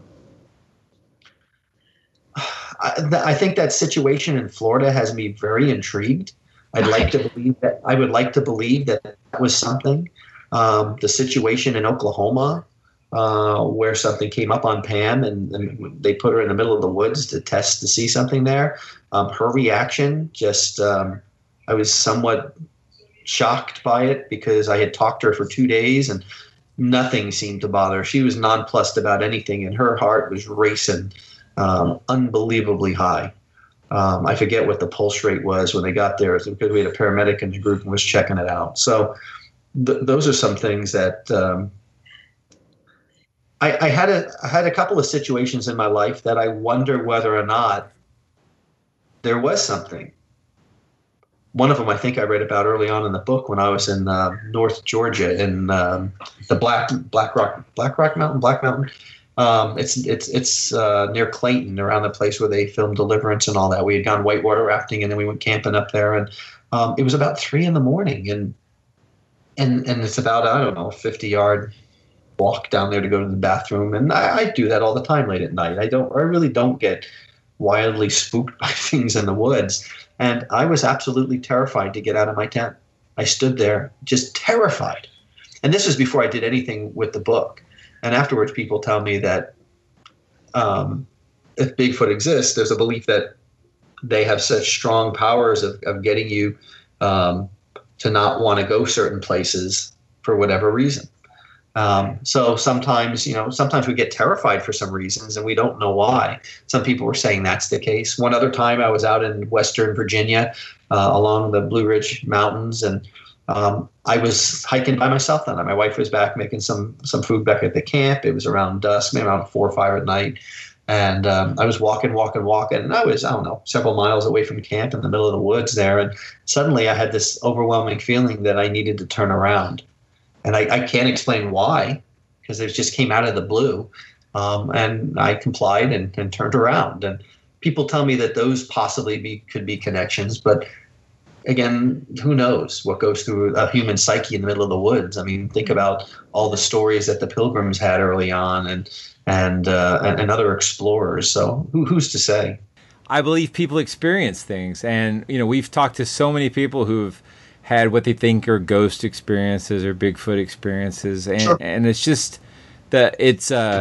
I think that situation in Florida has me very intrigued. I would like to believe that was something. The situation in Oklahoma, where something came up on Pam and they put her in the middle of the woods to see something there. Her reaction, I was somewhat shocked by it because I had talked to her for 2 days and nothing seemed to bother her. She was nonplussed about anything, and her heart was racing unbelievably high. I forget what the pulse rate was when they got there, because we had a paramedic in the group and was checking it out. So those are some things that I had a couple of situations in my life that I wonder whether or not there was something. One of them I think I read about early on in the book when I was in North Georgia in the Black Rock Mountain. It's near Clayton, around the place where they filmed Deliverance and all that. We had gone whitewater rafting, and then we went camping up there, and it was about 3 a.m, and it's about, I don't know, 50-yard walk down there to go to the bathroom, and I do that all the time late at night. I really don't get wildly spooked by things in the woods. And I was absolutely terrified to get out of my tent. I stood there just terrified. And this was before I did anything with the book. And afterwards, people tell me that if Bigfoot exists, there's a belief that they have such strong powers of getting you to not want to go certain places for whatever reason. So sometimes we get terrified for some reasons and we don't know why. Some people were saying that's the case. One other time I was out in Western Virginia along the Blue Ridge Mountains, and I was hiking by myself that night. My wife was back making some food back at the camp. It was around dusk, maybe around 4 or 5 at night. And I was walking, and I was, several miles away from camp in the middle of the woods there. And suddenly I had this overwhelming feeling that I needed to turn around. And I can't explain why, because it just came out of the blue. And I complied and turned around. And people tell me that those possibly could be connections. But again, who knows what goes through a human psyche in the middle of the woods? I mean, think about all the stories that the Pilgrims had early on and other explorers. So who's to say? I believe people experience things. And, we've talked to so many people who've had what they think are ghost experiences or Bigfoot experiences. And, Sure. And it's just that it's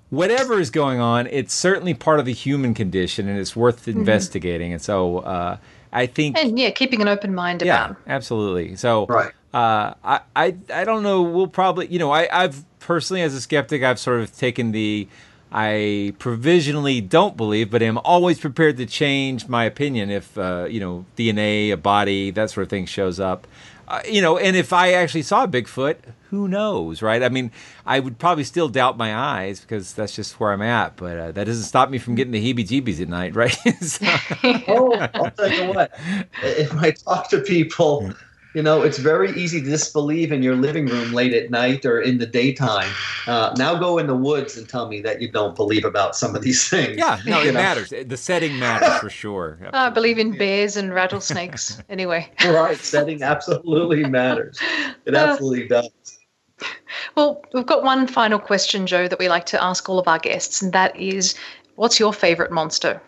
whatever is going on, it's certainly part of the human condition, and it's worth investigating. And so I think... And keeping an open mind about. Yeah, absolutely. So right. I don't know, we'll probably... I've personally, as a skeptic, I've sort of taken I provisionally don't believe, but am always prepared to change my opinion if, DNA, a body, that sort of thing shows up. And if I actually saw Bigfoot, who knows, right? I mean, I would probably still doubt my eyes because that's just where I'm at, but that doesn't stop me from getting the heebie-jeebies at night, right? I'll tell you what. If I talk to people... it's very easy to disbelieve in your living room late at night or in the daytime. Now go in the woods and tell me that you don't believe about some of these things. Yeah, no, it matters. The setting matters for sure. I believe in bears and rattlesnakes. Anyway. Right, setting absolutely matters. It absolutely does. Well, we've got one final question, Joe, that we like to ask all of our guests, and that is, what's your favorite monster?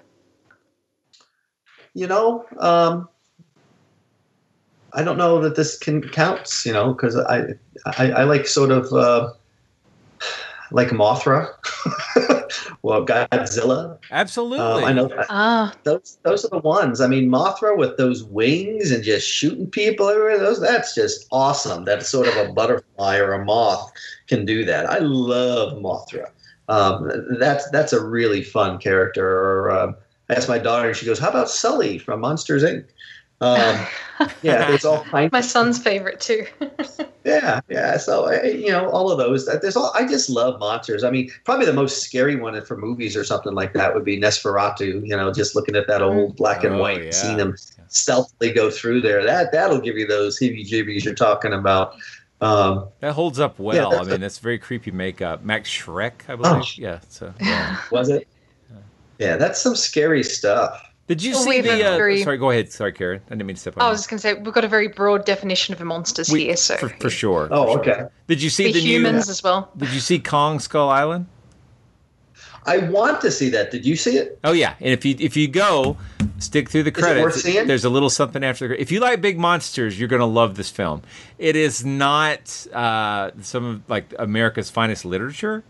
I don't know that this counts, because I like sort of like Mothra, well, Godzilla. Absolutely. I know those are the ones. I mean, Mothra with those wings and just shooting people everywhere. That's just awesome. That sort of a butterfly or a moth can do that. I love Mothra. That's a really fun character. Or I asked my daughter, and she goes, "How about Sully from Monsters, Inc.?" There's all kinds. My son's favorite too. Yeah. So all of those. I just love monsters. I mean, probably the most scary one for movies or something like that would be Nosferatu. Just looking at that old black and white, seeing them stealthily go through there. That'll give you those heebie-jeebies you're talking about. That holds up well. I mean, that's very creepy makeup. Max Schreck, I believe. Yeah. So. Yeah. Was it? Yeah, that's some scary stuff. Did you see the... Sorry, go ahead. Sorry, Karen. I didn't mean to step on you. I was just going to say, we've got a very broad definition of monsters here. So For sure. Oh, okay. Did you see the humans as well? Did you see Kong Skull Island? I want to see that. Did you see it? Oh, yeah. And if you go, stick through the credits. Is it worth seeing? There's a little something after the credits. If you like big monsters, you're going to love this film. It is not some of like America's finest literature.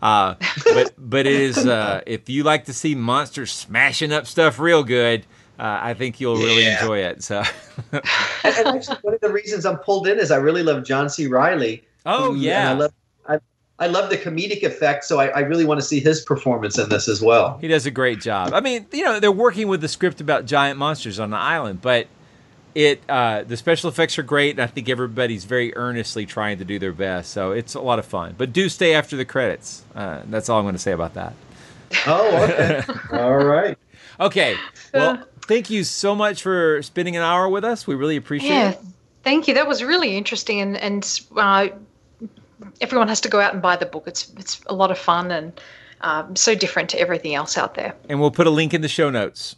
But it is, if you like to see monsters smashing up stuff real good, I think you'll really enjoy it. So, and actually, one of the reasons I'm pulled in is I really love John C. Reilly. Oh, yeah. I love the comedic effect, so I really want to see his performance in this as well. He does a great job. I mean, they're working with the script about giant monsters on the island, but the special effects are great, and I think everybody's very earnestly trying to do their best. So it's a lot of fun. But do stay after the credits. That's all I'm going to say about that. Oh, okay. All right. Okay. Well, thank you so much for spending an hour with us. We really appreciate it. Thank you. That was really interesting, and everyone has to go out and buy the book. It's a lot of fun and so different to everything else out there. And we'll put a link in the show notes.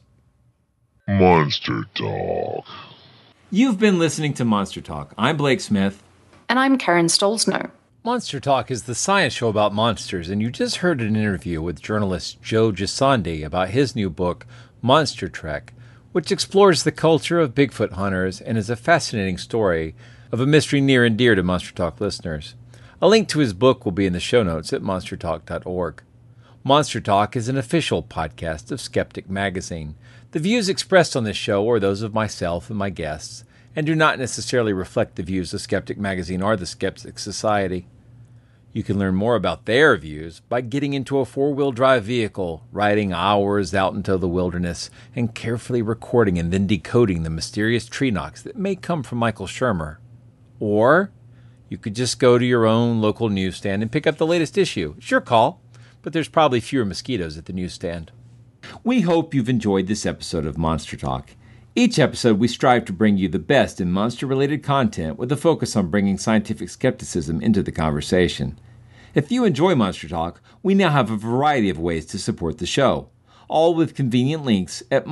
Monster Talk. You've been listening to Monster Talk. I'm Blake Smith. And I'm Karen Stolzno. Monster Talk is the science show about monsters, and you just heard an interview with journalist Joe Gisandi about his new book, Monster Trek, which explores the culture of Bigfoot hunters and is a fascinating story of a mystery near and dear to Monster Talk listeners. A link to his book will be in the show notes at monstertalk.org. Monster Talk is an official podcast of Skeptic Magazine. The views expressed on this show are those of myself and my guests, and do not necessarily reflect the views of Skeptic Magazine or the Skeptic Society. You can learn more about their views by getting into a four-wheel drive vehicle, riding hours out into the wilderness, and carefully recording and then decoding the mysterious tree knocks that may come from Michael Shermer. Or you could just go to your own local newsstand and pick up the latest issue. It's your call, but there's probably fewer mosquitoes at the newsstand. We hope you've enjoyed this episode of Monster Talk. Each episode, we strive to bring you the best in monster-related content with a focus on bringing scientific skepticism into the conversation. If you enjoy Monster Talk, we now have a variety of ways to support the show, all with convenient links at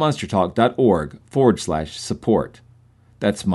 monstertalk.org/support. That's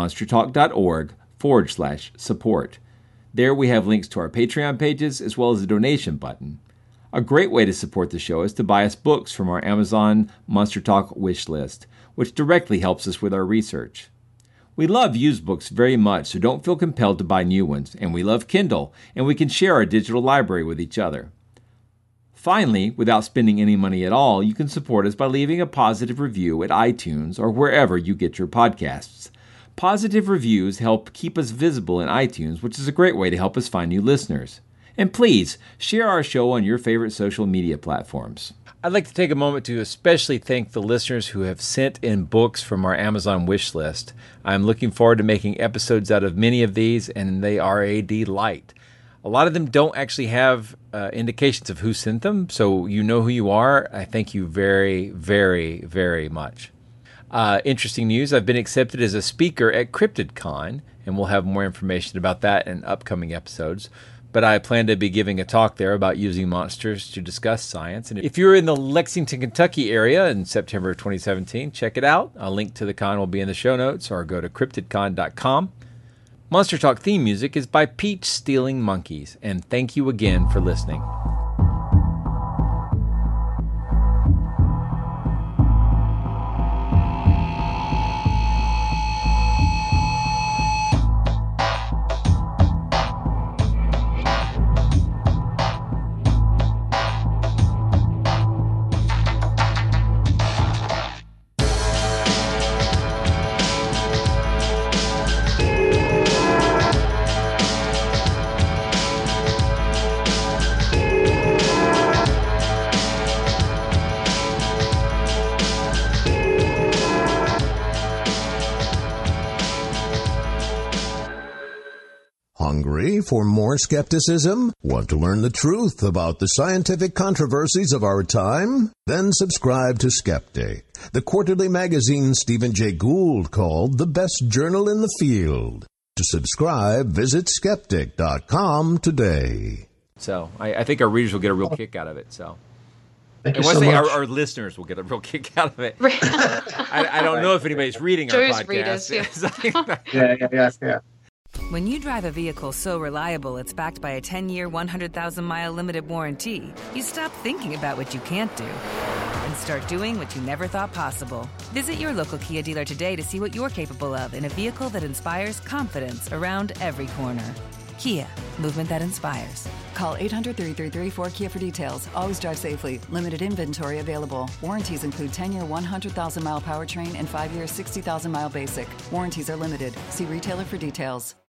monstertalk.org/support. There we have links to our Patreon pages as well as a donation button. A great way to support the show is to buy us books from our Amazon Monster Talk wish list, which directly helps us with our research. We love used books very much, so don't feel compelled to buy new ones, and we love Kindle, and we can share our digital library with each other. Finally, without spending any money at all, you can support us by leaving a positive review at iTunes or wherever you get your podcasts. Positive reviews help keep us visible in iTunes, which is a great way to help us find new listeners. And please, share our show on your favorite social media platforms. I'd like to take a moment to especially thank the listeners who have sent in books from our Amazon wish list. I'm looking forward to making episodes out of many of these, and they are a delight. A lot of them don't actually have indications of who sent them, so you know who you are. I thank you very, very, very much. Interesting news, I've been accepted as a speaker at CryptidCon, and we'll have more information about that in upcoming episodes. But I plan to be giving a talk there about using monsters to discuss science. And if you're in the Lexington, Kentucky area in September of 2017, check it out. A link to the con will be in the show notes, or go to cryptidcon.com. Monster Talk theme music is by Peach Stealing Monkeys, and thank you again for listening. Hungry for more skepticism? Want to learn the truth about the scientific controversies of our time? Then subscribe to Skeptic, the quarterly magazine Stephen Jay Gould called the best journal in the field. To subscribe, visit skeptic.com today. So I think our readers will get a real kick out of it. So. Thank you so much. Our listeners will get a real kick out of it. I don't know if anybody's reading our podcast. Readers, yeah. When you drive a vehicle so reliable it's backed by a 10-year, 100,000-mile limited warranty, you stop thinking about what you can't do and start doing what you never thought possible. Visit your local Kia dealer today to see what you're capable of in a vehicle that inspires confidence around every corner. Kia, movement that inspires. Call 800-333-4KIA for details. Always drive safely. Limited inventory available. Warranties include 10-year 100,000-mile powertrain and 5-year 60,000-mile basic. Warranties are limited. See retailer for details.